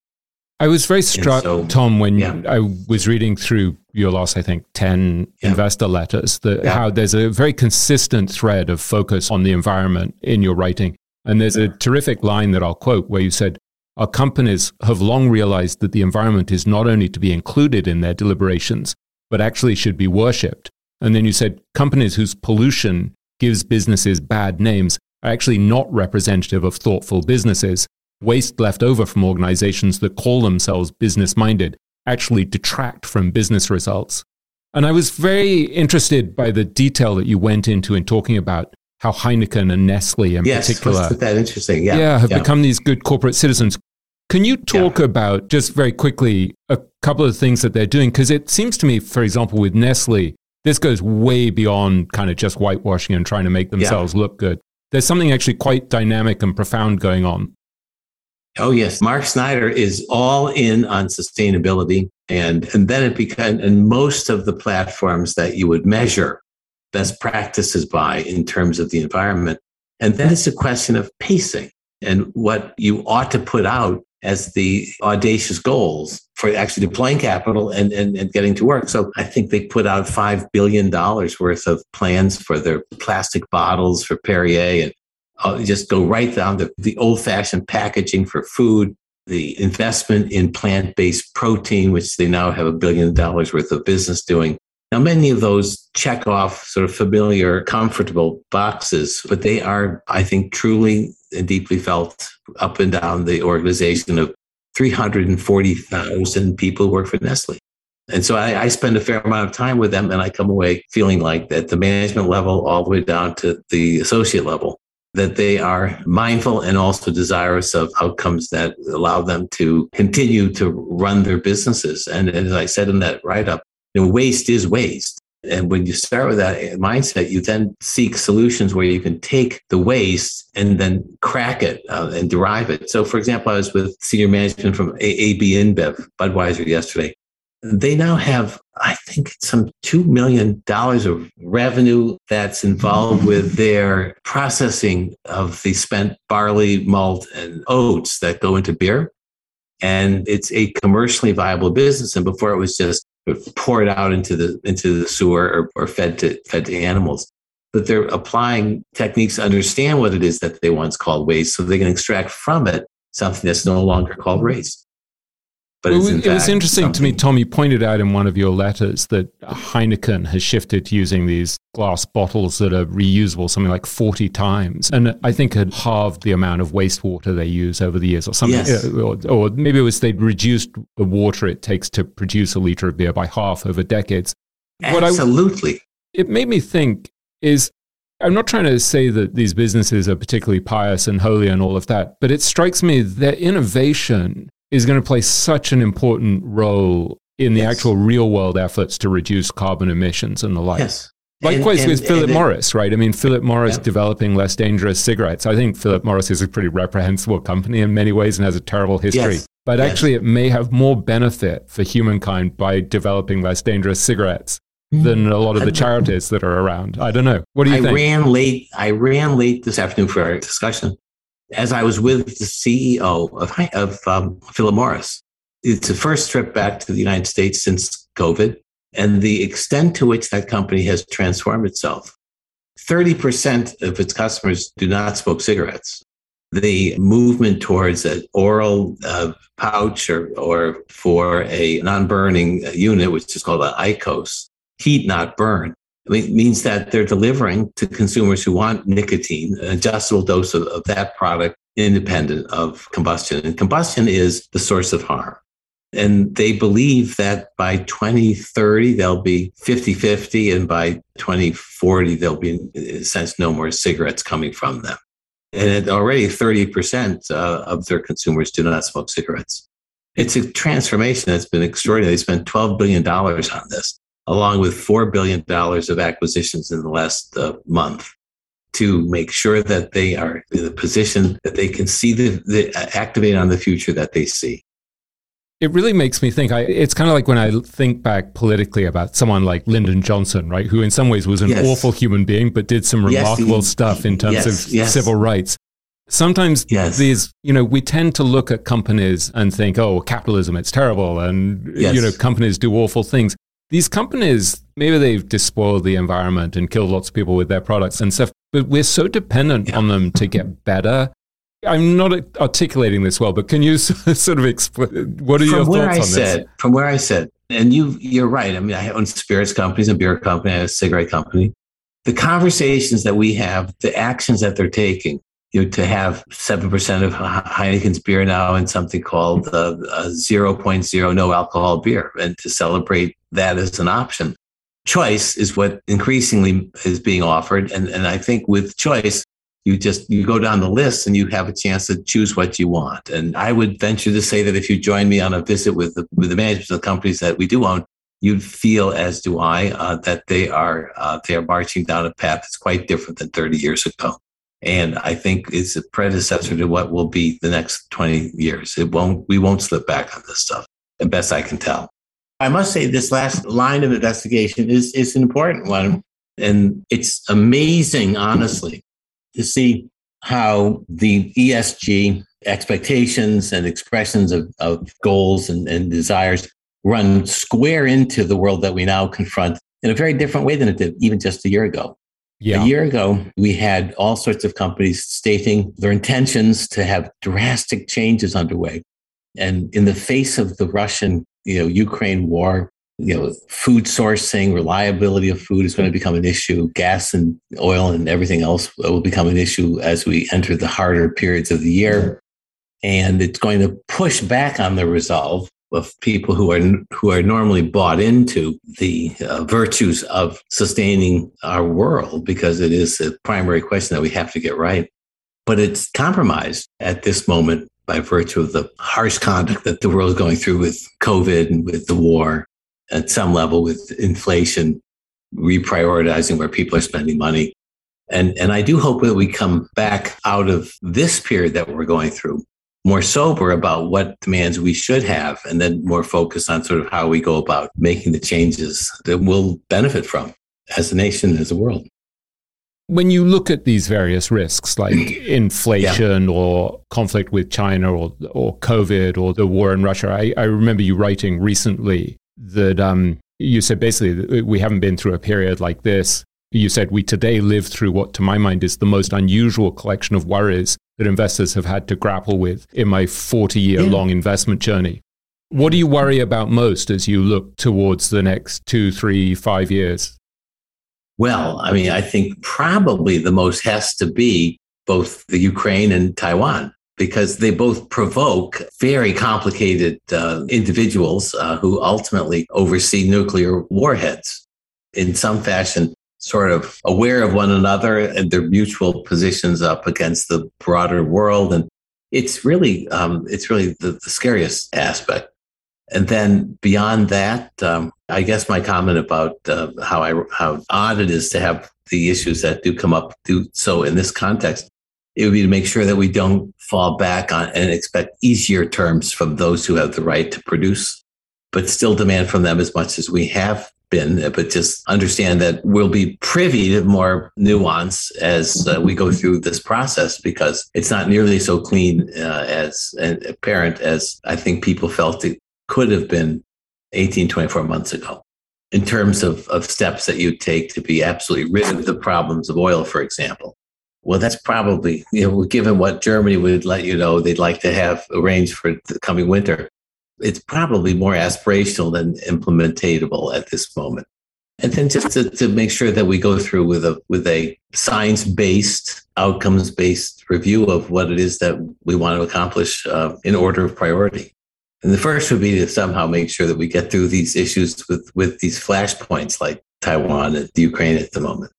I was very struck, so, Tom, when yeah. I was reading through your last, I think, ten yeah. investor letters, the, yeah. how there's a very consistent thread of focus on the environment in your writing. And there's a terrific line that I'll quote where you said, our companies have long realized that the environment is not only to be included in their deliberations, but actually should be worshipped. And then you said, companies whose pollution gives businesses bad names are actually not representative of thoughtful businesses. Waste left over from organizations that call themselves business-minded actually detract from business results. And I was very interested by the detail that you went into in talking about how Heineken and Nestle in yes, particular wasn't that interesting? Yeah, yeah, have yeah. become these good corporate citizens. Can you talk yeah. about, just very quickly, a couple of things that they're doing? Because it seems to me, for example, with Nestle, this goes way beyond kind of just whitewashing and trying to make themselves yeah. look good. There's something actually quite dynamic and profound going on. Oh, yes. Mark Snyder is all in on sustainability. And, and then it becomes, and most of the platforms that you would measure best practices by in terms of the environment. And then it's a question of pacing and what you ought to put out as the audacious goals for actually deploying capital and, and, and getting to work. So I think they put out five billion dollars worth of plans for their plastic bottles for Perrier, and uh, just go right down to the old-fashioned packaging for food, the investment in plant-based protein, which they now have a billion dollars worth of business doing. Now, many of those check off sort of familiar, comfortable boxes, but they are, I think, truly and deeply felt up and down the organization of three hundred forty thousand people who work for Nestle. And so I, I spend a fair amount of time with them, and I come away feeling like at the management level, all the way down to the associate level, that they are mindful and also desirous of outcomes that allow them to continue to run their businesses. And as I said in that write-up, you know, waste is waste. And when you start with that mindset, you then seek solutions where you can take the waste and then crack it uh, and derive it. So, for example, I was with senior management from A B InBev, Budweiser, yesterday. They now have, I think, some two million dollars of revenue that's involved with their processing of the spent barley, malt, and oats that go into beer. And it's a commercially viable business. And before it was just poured out into the into the sewer or, or fed to fed to animals. But they're applying techniques to understand what it is that they once called waste, so they can extract from it something that's no longer called waste. But well, it's in it was fact interesting something. to me, Tom, you pointed out in one of your letters that Heineken has shifted to using these glass bottles that are reusable something like forty times. And I think had halved the amount of wastewater they use over the years or something. Yes. Or, or maybe it was they'd reduced the water it takes to produce a liter of beer by half over decades. Absolutely. What I, it made me think is, I'm not trying to say that these businesses are particularly pious and holy and all of that, but it strikes me that innovation is going to play such an important role in the yes. actual real world efforts to reduce carbon emissions and the like. Yes. Likewise and, and, with Philip and, Morris, right? I mean, Philip Morris yeah. developing less dangerous cigarettes. I think Philip Morris is a pretty reprehensible company in many ways and has a terrible history. Yes. But yes. actually, it may have more benefit for humankind by developing less dangerous cigarettes than a lot of the charities that are around. I don't know. What do you I think? ran late. I ran late this afternoon for our discussion as I was with the C E O of, of um, Philip Morris. It's the first trip back to the United States since COVID, and the extent to which that company has transformed itself. thirty percent of its customers do not smoke cigarettes. The movement towards an oral uh, pouch or, or for a non-burning unit, which is called an I Q O S, heat not burn, I mean, it means that they're delivering to consumers who want nicotine, an adjustable dose of, of that product independent of combustion. And combustion is the source of harm. And they believe that by twenty thirty, they'll be fifty-fifty, and by twenty forty, there'll be, in a sense, no more cigarettes coming from them. And already thirty percent uh, of their consumers do not smoke cigarettes. It's a transformation that's been extraordinary. They spent twelve billion dollars on this, along with four billion dollars of acquisitions in the last uh, month, to make sure that they are in a position that they can see the, the activate on the future that they see. It really makes me think, I, it's kind of like when I think back politically about someone like Lyndon Johnson, right, who in some ways was an yes. awful human being, but did some yes, remarkable he, stuff in terms yes, of yes. civil rights. Sometimes yes. these, you know, we tend to look at companies and think, oh, capitalism, it's terrible. And, yes. you know, companies do awful things. These companies, maybe they've despoiled the environment and killed lots of people with their products and stuff, but we're so dependent yeah. on them to get better. I'm not articulating this well, but can you sort of explain, what are from your where thoughts I on said, this? From where I said, and you, you're right. I mean, I own spirits companies, a beer company, a cigarette company. The conversations that we have, the actions that they're taking, you know, to have seven percent of Heineken's beer now in something called uh, a zero point zero no alcohol beer, and to celebrate that as an option. choice is what increasingly is being offered. And, and I think with choice, you just, you go down the list and you have a chance to choose what you want. And I would venture to say that if you join me on a visit with the, with the management of the companies that we do own, you'd feel, as do I, uh, that they are, uh, they are marching down a path that's quite different than thirty years ago. And I think it's a predecessor to what will be the next twenty years. It won't, we won't slip back on this stuff, the best I can tell. I must say this last line of investigation is, is an important one. And it's amazing, honestly, to see how the E S G expectations and expressions of, of goals and, and desires run square into the world that we now confront in a very different way than it did even just a year ago. Yeah. A year ago, we had all sorts of companies stating their intentions to have drastic changes underway. And in the face of the Russian, you know, Ukraine war, you know, food sourcing, reliability of food is going to become an issue. Gas and oil and everything else will become an issue as we enter the harder periods of the year. And it's going to push back on the resolve of people who are who are normally bought into the uh, virtues of sustaining our world, because it is a primary question that we have to get right. But it's compromised at this moment by virtue of the harsh conduct that the world is going through with COVID and with the war, at some level with inflation, reprioritizing where people are spending money. And, and I do hope that we come back out of this period that we're going through more sober about what demands we should have, and then more focused on sort of how we go about making the changes that we'll benefit from as a nation, as a world. When you look at these various risks like inflation yeah. or conflict with China or or COVID or the war in Russia, I, I remember you writing recently that um, you said basically we haven't been through a period like this. You said we today live through what, to my mind, is the most unusual collection of worries that investors have had to grapple with in my forty-year-long yeah. investment journey. What do you worry about most as you look towards the next two, three, five years? Well, I mean, I think probably the most has to be both the Ukraine and Taiwan, because they both provoke very complicated uh, individuals uh, who ultimately oversee nuclear warheads in some fashion, sort of aware of one another and their mutual positions up against the broader world. And it's really, um, it's really the, the scariest aspect. And then beyond that, um, I guess my comment about uh, how I, how odd it is to have the issues that do come up do so in this context, it would be to make sure that we don't fall back on and expect easier terms from those who have the right to produce, but still demand from them as much as we have been, but just understand that we'll be privy to more nuance as uh, we go through this process, because it's not nearly so clean uh, as and apparent as I think people felt it could have been eighteen, twenty-four months ago, in terms of, of steps that you take to be absolutely rid of the problems of oil, for example. Well, that's probably, you know, given what Germany would let you know they'd like to have arranged for the coming winter, it's probably more aspirational than implementatable at this moment. And then just to, to make sure that we go through with a with a science-based, outcomes-based review of what it is that we want to accomplish uh, in order of priority. And the first would be to somehow make sure that we get through these issues with, with these flashpoints like Taiwan and the Ukraine at the moment.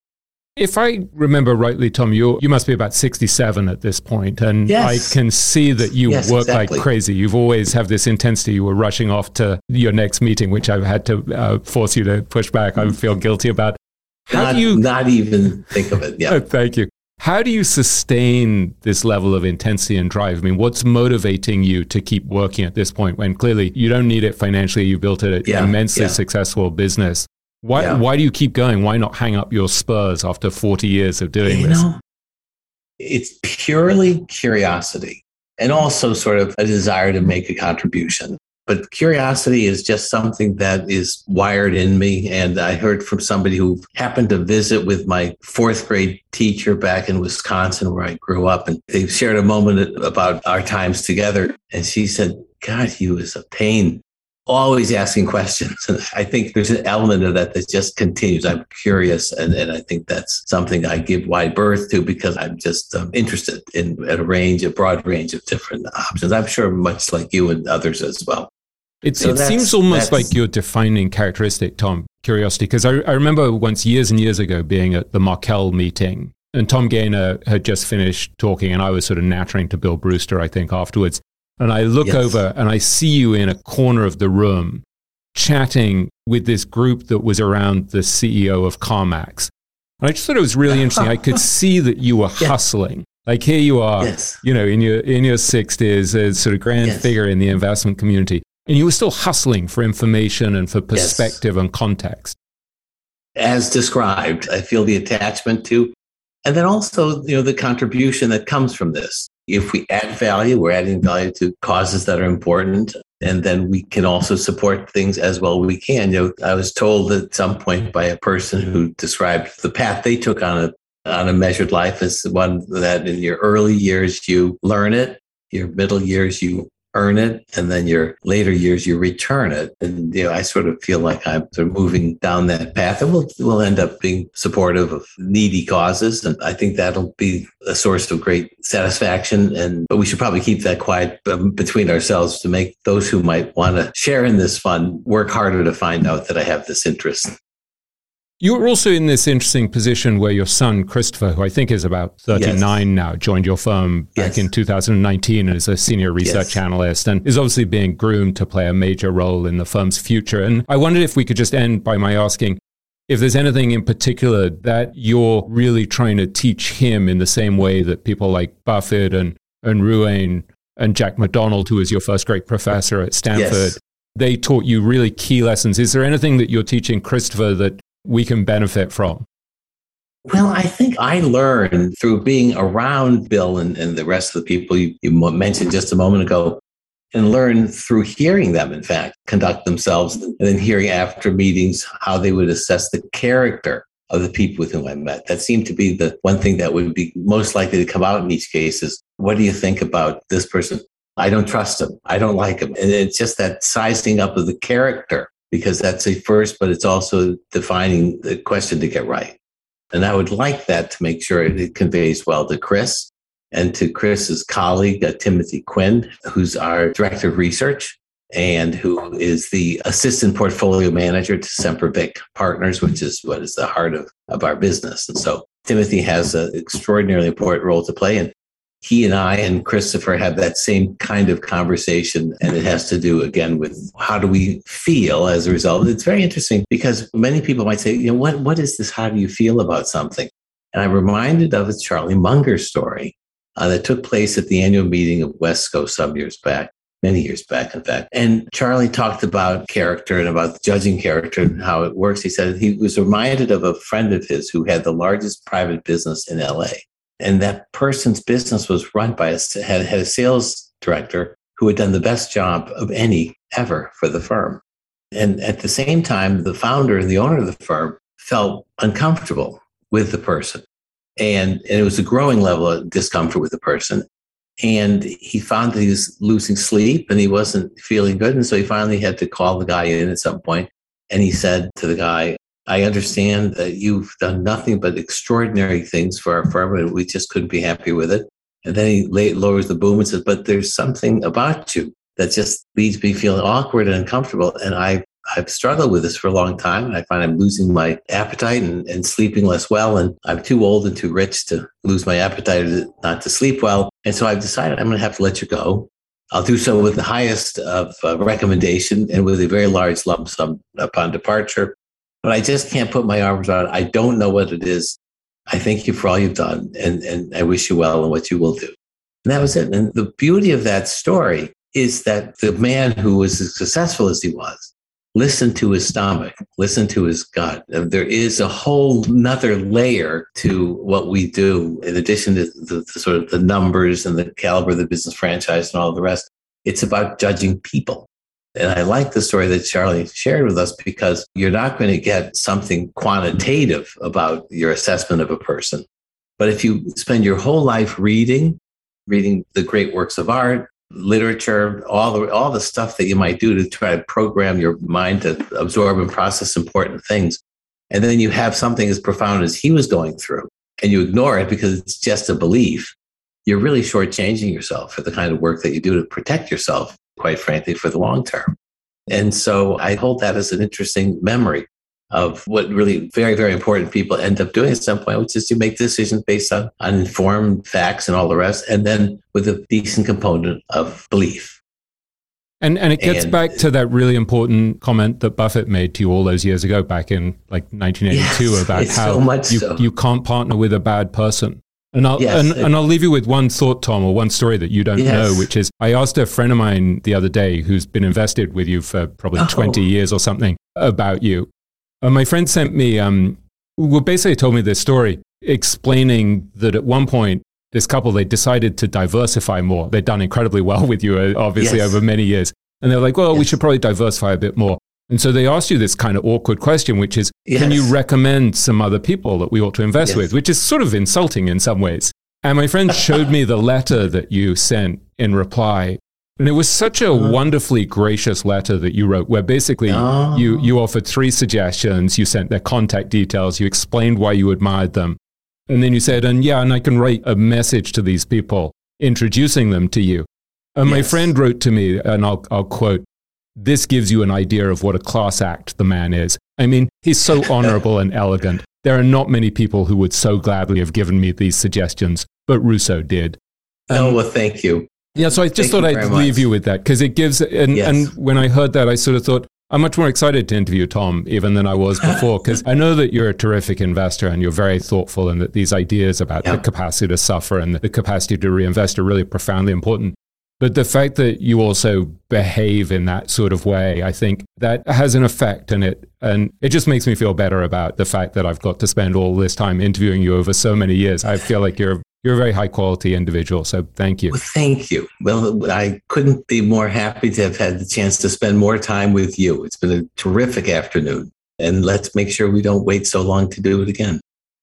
If I remember rightly, Tom, you you must be about sixty-seven at this point, and yes. I can see that you yes, work exactly. like crazy. You've always have this intensity. You were rushing off to your next meeting, which I've had to uh, force you to push back. I feel guilty about. How not, do you not even think of it? Yeah, thank you. How do you sustain this level of intensity and drive? I mean, what's motivating you to keep working at this point when clearly you don't need it financially? You built an yeah, immensely yeah. successful business. Why yeah. why do you keep going? Why not hang up your spurs after forty years of doing you this? Know, it's purely curiosity and also sort of a desire to make a contribution. But curiosity is just something that is wired in me. And I heard from somebody who happened to visit with my fourth grade teacher back in Wisconsin, where I grew up. And they shared a moment about our times together. And she said, God, he was a pain, always asking questions. And I think there's an element of that that just continues. I'm curious. And, and I think that's something I give wide berth to, because I'm just um, interested in at a range, a broad range of different options. I'm sure much like you and others as well. It's, So it that's- seems almost that's- like your defining characteristic, Tom, curiosity, because I, I remember once years and years ago being at the Markel meeting, and Tom Gaynor had just finished talking, and I was sort of nattering to Bill Brewster, I think, afterwards. And I look Yes. over and I see you in a corner of the room chatting with this group that was around the C E O of CarMax. And I just thought it was really interesting. I could see that you were Yeah. hustling. Like here you are, Yes. you know, in your in your sixties, a sort of grand Yes. figure in the investment community. And you were still hustling for information and for perspective and context. As described, I feel the attachment to, and then also, you know, the contribution that comes from this. If we add value, we're adding value to causes that are important, and then we can also support things as well we can. You know, I was told at some point by a person who described the path they took on a on a measured life as one that in your early years you learn it, your middle years you earn it, and then your later years you return it. And you know, I sort of feel like I'm sort of moving down that path, and we'll we'll end up being supportive of needy causes, and I think that'll be a source of great satisfaction. And but we should probably keep that quiet um, between ourselves to make those who might want to share in this fun work harder to find out that I have this interest. You're also in this interesting position where your son, Christopher, who I think is about thirty-nine Yes. now, joined your firm back Yes. in two thousand nineteen as a senior research Yes. analyst and is obviously being groomed to play a major role in the firm's future. And I wondered if we could just end by my asking if there's anything in particular that you're really trying to teach him in the same way that people like Buffett and, and Ruane and Jack McDonald, who was your first great professor at Stanford, Yes. they taught you really key lessons. Is there anything that you're teaching Christopher that we can benefit from? Well, I think I learned through being around Bill and, and the rest of the people you, you mentioned just a moment ago, and learn through hearing them, in fact, conduct themselves, and then hearing after meetings how they would assess the character of the people with whom I met. That seemed to be the one thing that would be most likely to come out in each case is, what do you think about this person? I don't trust him. I don't like him. And it's just that sizing up of the character, because that's a first, but it's also defining the question to get right. And I would like that to make sure it conveys well to Chris and to Chris's colleague, uh, Timothy Quinn, who's our director of research and who is the assistant portfolio manager to Sempervic Partners, which is what is the heart of, of our business. And so Timothy has an extraordinarily important role to play. And he and I and Christopher have that same kind of conversation, and it has to do, again, with how do we feel as a result. It's very interesting because many people might say, you know, what, what is this? How do you feel about something? And I'm reminded of a Charlie Munger story uh, that took place at the annual meeting of Wesco some years back, many years back, in fact. And Charlie talked about character and about judging character and how it works. He said he was reminded of a friend of his who had the largest private business in L A. And that person's business was run by a, had, had a sales director who had done the best job of any ever for the firm. And at the same time, the founder and the owner of the firm felt uncomfortable with the person. And, and it was a growing level of discomfort with the person. And he found that he was losing sleep and he wasn't feeling good. And so he finally had to call the guy in at some point. And he said to the guy, I understand that you've done nothing but extraordinary things for our firm, and we just couldn't be happy with it. And then he lowers the boom and says, but there's something about you that just leaves me feeling awkward and uncomfortable. And I, I've struggled with this for a long time. And I find I'm losing my appetite and, and sleeping less well. And I'm too old and too rich to lose my appetite, not to sleep well. And so I've decided I'm going to have to let you go. I'll do so with the highest of uh, recommendation and with a very large lump sum upon departure. But I just can't put my arms around it. I don't know what it is. I thank you for all you've done, and, and I wish you well in what you will do. And that was it. And the beauty of that story is that the man who was as successful as he was listened to his stomach, listened to his gut. There is a whole nother layer to what we do, in addition to the, the sort of the numbers and the caliber of the business franchise and all the rest. It's about judging people. And I like the story that Charlie shared with us because you're not going to get something quantitative about your assessment of a person. But if you spend your whole life reading, reading the great works of art, literature, all the, all the stuff that you might do to try to program your mind to absorb and process important things, and then you have something as profound as he was going through, and you ignore it because it's just a belief, you're really shortchanging yourself for the kind of work that you do to protect yourself, quite frankly, for the long term. And so I hold that as an interesting memory of what really very, very important people end up doing at some point, which is to make decisions based on, on informed facts and all the rest, and then with a decent component of belief. And and it gets and, back to that really important comment that Buffett made to you all those years ago, back in like nineteen eighty-two, yes, about how so much you, so. you can't partner with a bad person. And I'll, yes, and, it, and I'll leave you with one thought, Tom, or one story that you don't yes. know, which is I asked a friend of mine the other day who's been invested with you for probably oh. twenty years or something about you. And my friend sent me, um, well, basically told me this story explaining that at one point, this couple, they decided to diversify more. They'd done incredibly well with you, obviously, yes. over many years. And they're like, well, yes. we should probably diversify a bit more. And so they asked you this kind of awkward question, which is, yes. can you recommend some other people that we ought to invest yes. with? Which is sort of insulting in some ways. And my friend showed me the letter that you sent in reply. And it was such a uh-huh. wonderfully gracious letter that you wrote, where basically oh. you, you offered three suggestions. You sent their contact details. You explained why you admired them. And then you said, and yeah, and I can write a message to these people, introducing them to you. And yes. my friend wrote to me, and I'll, I'll quote, "This gives you an idea of what a class act the man is. I mean, he's so honorable and elegant. There are not many people who would so gladly have given me these suggestions, but Russo did." Um, oh, well, thank you. Yeah, so I just thank thought I'd leave much. you with that, because it gives, and, yes. and when I heard that, I sort of thought, I'm much more excited to interview Tom even than I was before, because I know that you're a terrific investor and you're very thoughtful, and that these ideas about yeah. the capacity to suffer and the capacity to reinvest are really profoundly important. But the fact that you also behave in that sort of way, I think that has an effect, and it and it just makes me feel better about the fact that I've got to spend all this time interviewing you over so many years. I feel like you're you're a very high quality individual. So thank you. Well, thank you. Well, I couldn't be more happy to have had the chance to spend more time with you. It's been a terrific afternoon, and let's make sure we don't wait so long to do it again.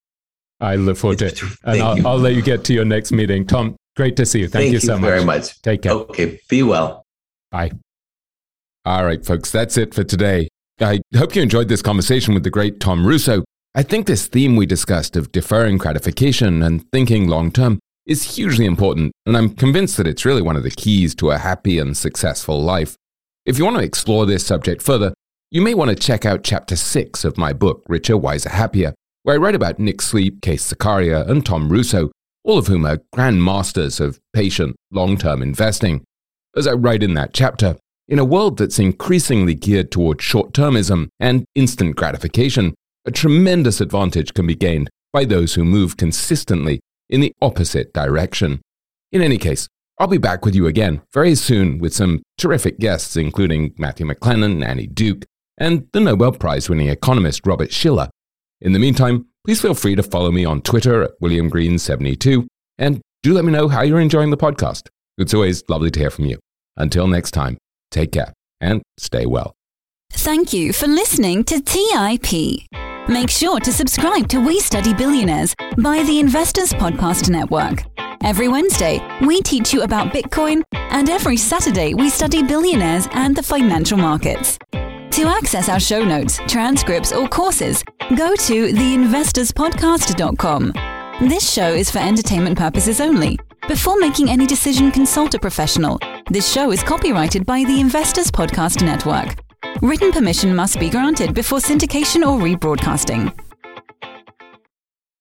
I look forward it's, to it. And I'll, I'll let you get to your next meeting. Tom, great to see you. Thank, Thank you so you much. very much. Take care. Okay. Be well. Bye. All right, folks, that's it for today. I hope you enjoyed this conversation with the great Tom Russo. I think this theme we discussed of deferring gratification and thinking long-term is hugely important, and I'm convinced that it's really one of the keys to a happy and successful life. If you want to explore this subject further, you may want to check out chapter six of my book, Richer, Wiser, Happier, where I write about Nick Sleep, Case Zakaria, and Tom Russo, all of whom are grand masters of patient, long-term investing. As I write in that chapter, in a world that's increasingly geared toward short-termism and instant gratification, a tremendous advantage can be gained by those who move consistently in the opposite direction. In any case, I'll be back with you again very soon with some terrific guests, including Matthew McLennan, Annie Duke, and the Nobel Prize-winning economist Robert Shiller. In the meantime, please feel free to follow me on Twitter at William Green seventy-two, and do let me know how you're enjoying the podcast. It's always lovely to hear from you. Until next time, take care and stay well. Thank you for listening to T I P. Make sure to subscribe to We Study Billionaires by the Investors Podcast Network. Every Wednesday, we teach you about Bitcoin, and every Saturday, we study billionaires and the financial markets. To access our show notes, transcripts, or courses, go to the investors podcast dot com. This show is for entertainment purposes only. Before making any decision, consult a professional. This show is copyrighted by the Investors Podcast Network. Written permission must be granted before syndication or rebroadcasting.